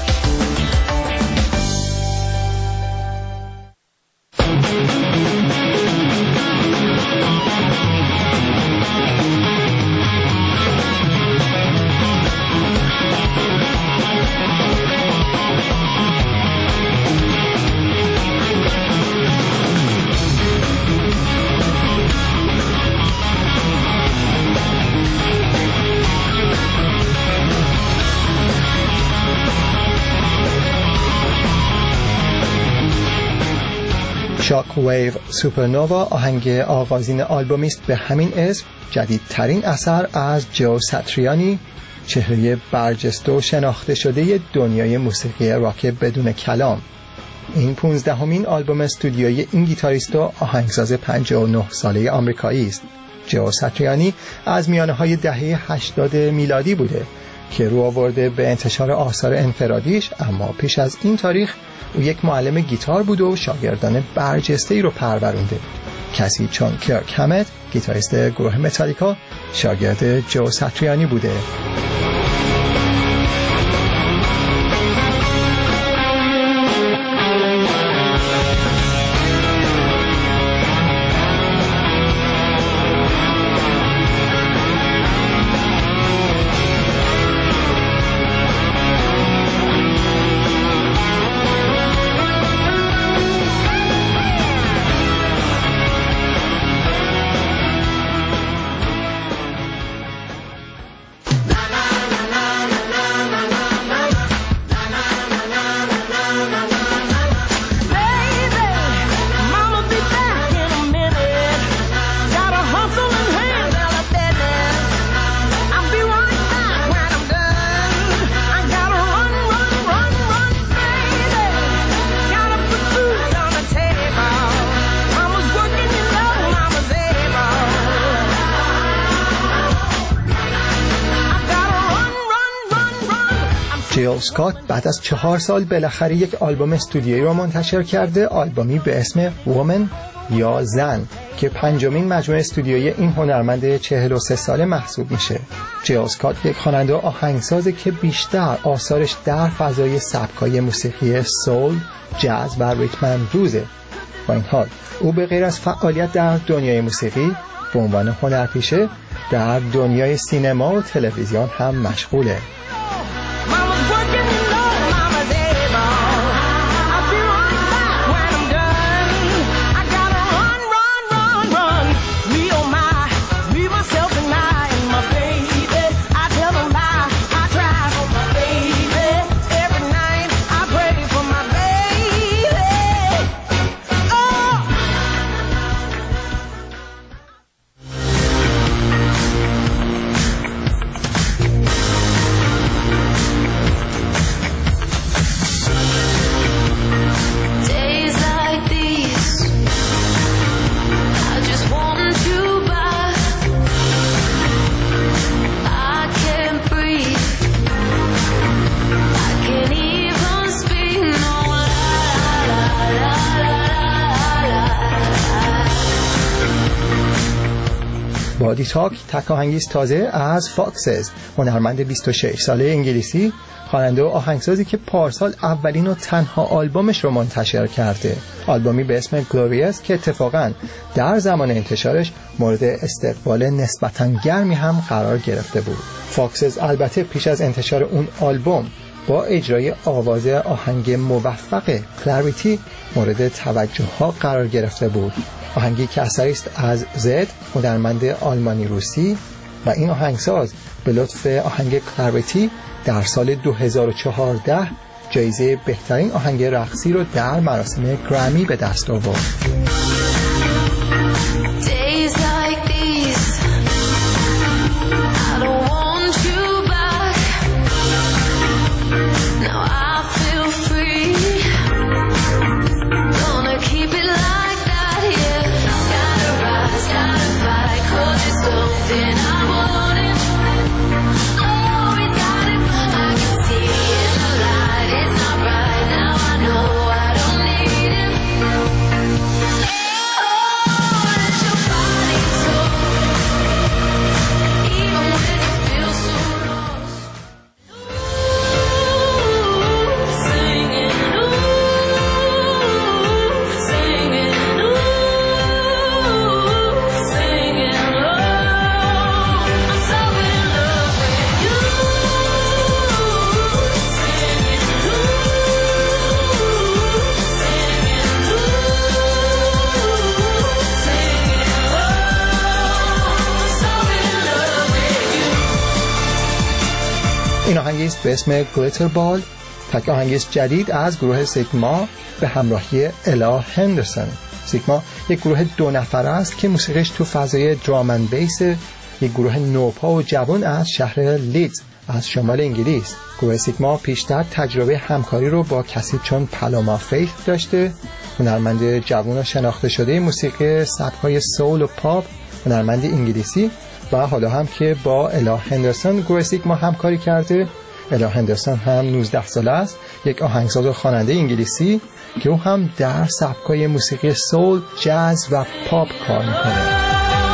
شاک ویو سوپرنووا آهنگ آغازین آلبومی است به همین اسم، جدیدترین اثر از جو ساتریانی، چهره برجسته و شناخته شده دنیای موسیقی راک بدون کلام. این پونزدهمین آلبوم استودیویی این گیتاریست و آهنگساز پنجاه و نه ساله آمریکایی است. جو ساتریانی از میانه‌های دهه هشتاد میلادی بوده که رو آورده به انتشار آثار انفرادیش، اما پیش از این تاریخ او یک معلم گیتار بود و شاگردان برجسته‌ای رو پرورونده. کسی چون کرک همت، گیتاریست گروه متالیکا، شاگرد جو ساتریانی بوده. جیل اسکات بعد از چهار سال بالاخره یک آلبوم استودیویی را منتشر کرده، آلبومی به اسم وومن یا زن که پنجمین مجموعه استودیویی این هنرمند چهل و سه ساله محسوب میشه. جیل اسکات یک خواننده و آهنگسازه که بیشتر آثارش در فضای سبکای موسیقی سول، جاز و ریتم اند بلوزه. با این حال او به غیر از فعالیت در دنیای موسیقی به عنوان هنرپیشه در دنیای سینما و تلویزیون هم مشغوله. بادی تاک تک آهنگیست تازه از فاکسز، هنرمند بیست و شش ساله انگلیسی، خواننده و آهنگسازی که پارسال اولین و تنها آلبومش رو منتشر کرده. آلبومی به اسم گلوریوس که اتفاقاً در زمان انتشارش مورد استقبال نسبتاً گرمی هم قرار گرفته بود. فاکسز البته پیش از انتشار اون آلبوم با اجرای آواز آهنگ موفق کلاریتی مورد توجه ها قرار گرفته بود. آهنگی که اثری است از زد، هنرمند آلمانی روسی، و این آهنگساز به لطف آهنگ کلاریتی در سال دو هزار و چهارده جایزه بهترین آهنگ رقصی رو در مراسم گرمی به دست آورد. Now I feel free. آهنگی است به اسم گلیتر بال، تک آهنگی است جدید از گروه سیگما به همراهی الا هندرسون. سیگما یک گروه دو نفره است که موسیقیش تو فضای درام اند بیس، یک گروه نوپا و جوان از شهر لیدز از شمال انگلیس. گروه سیگما پیشتر تجربه همکاری رو با کسی چون پالوما فیث داشته، هنرمند جوان و شناخته شده موسیقی سبک‌های سول و پاپ، هنرمند انگلیسی، و حالا هم که با الا هندرسون گروه سیگما همکاری کرده. الا هندرسون هم نوزده ساله است، یک آهنگساز و خواننده انگلیسی که او هم در سبک‌های موسیقی سول، جاز و پاپ کار می‌کنه.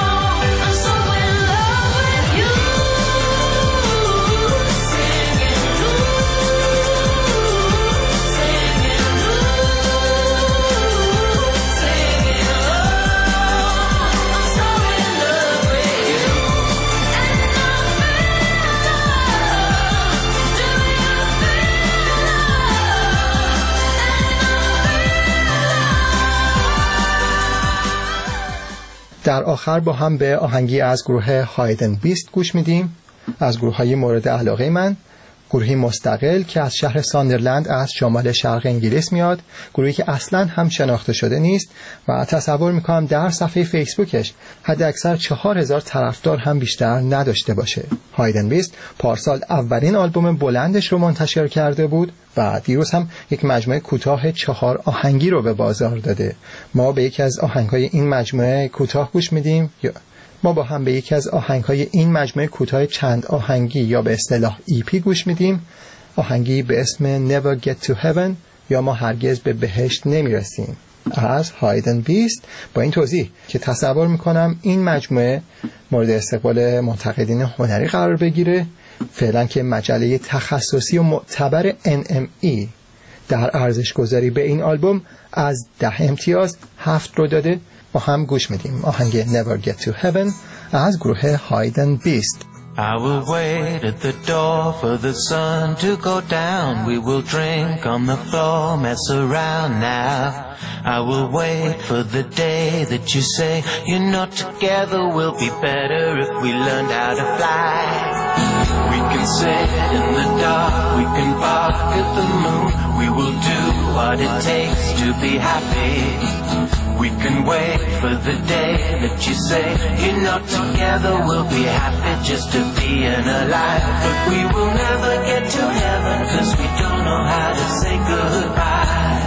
در آخر با هم به آهنگی از گروه هایدن بیست گوش میدیم، از گروه های مورد علاقه من، گروهی مستقل که از شهر ساندرلند از شمال شرق انگلیس میاد، گروهی که اصلا هم شناخته شده نیست و تصور میکنم در صفحه فیسبوکش حد اکثر چهار هزار طرفدار هم بیشتر نداشته باشه. هایدن بیست پارسال اولین آلبوم بلندش رو منتشر کرده بود و دیروز هم یک مجموعه کوتاه چهار آهنگی رو به بازار داده. ما به یکی از آهنگ‌های این مجموعه کوتاه گوش میدیم یا ما با هم به یکی از آهنگ‌های این مجموعه کوتاه چند آهنگی یا به اصطلاح ای پی گوش میدیم، آهنگی به اسم Never Get to Heaven یا ما هرگز به بهشت نمیرسیم از هایدن بیست، با این توضیح که تصور میکنم این مجموعه مورد استقبال منتقدین هنری قرار بگیره. فعلا که مجله تخصصی و معتبر ان ام ای در ارزش گذاری به این آلبوم از ده امتیاز هفت رو داده. با هم گوش میدیم آهنگ Never Get to Heaven از گروه هایدن بیست. I will wait at the door for the sun to go down. We will drink on the floor, mess around now. I will wait for the day that you say, you know, together we'll be better if we learned how to fly. We can sit in the dark, we can bark at the moon. We will do what it takes to be happy. We can wait for the day that you say, you know, together we'll be happy just to being alive. But we will never get to heaven, cause we don't know how to say goodbye.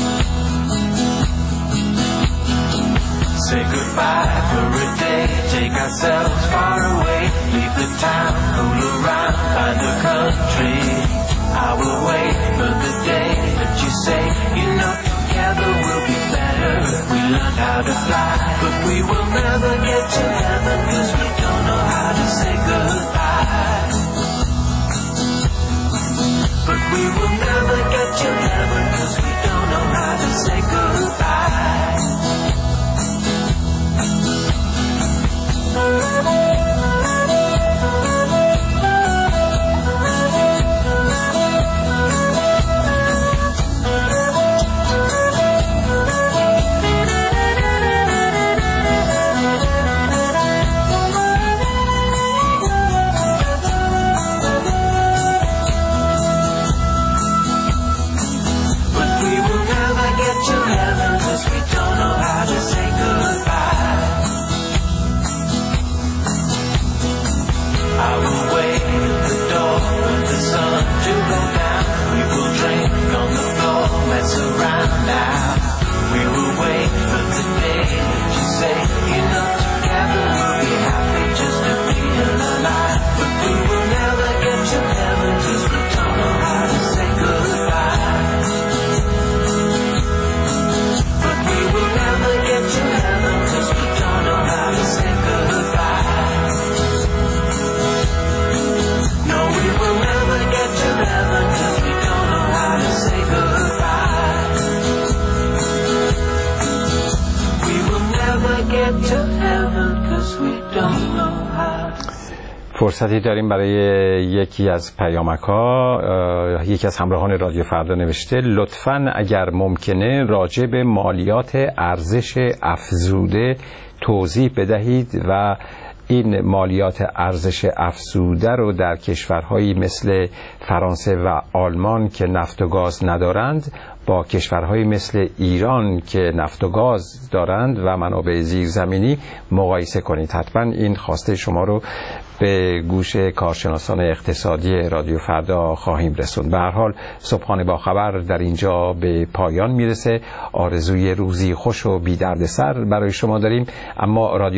Say goodbye for a day, take ourselves far away, leave the town, fool around, find a country. I will wait for the day that you say, you know, together we'll be better if we learn how to fly. But we will never get to heaven, cause we don't know how to say goodbye. But we will never get to heaven, cause we don't know how to say goodbye. فرصتی داریم برای یکی از پیامک‌ها. یکی از همراهان رادیو فردا نوشته لطفاً اگر ممکنه راجع به مالیات ارزش افزوده توضیح بدهید و این مالیات ارزش افزوده رو در کشورهایی مثل فرانسه و آلمان که نفت و گاز ندارند با کشورهایی مثل ایران که نفت و گاز دارند و منابع زیرزمینی مقایسه کنید. حتما این خواسته شما رو به گوش کارشناسان اقتصادی رادیو فردا خواهیم رسوند. به هر حال صبحانه با خبر در اینجا به پایان میرسه. آرزوی روزی خوش و بی دردسر برای شما داریم، اما رادیو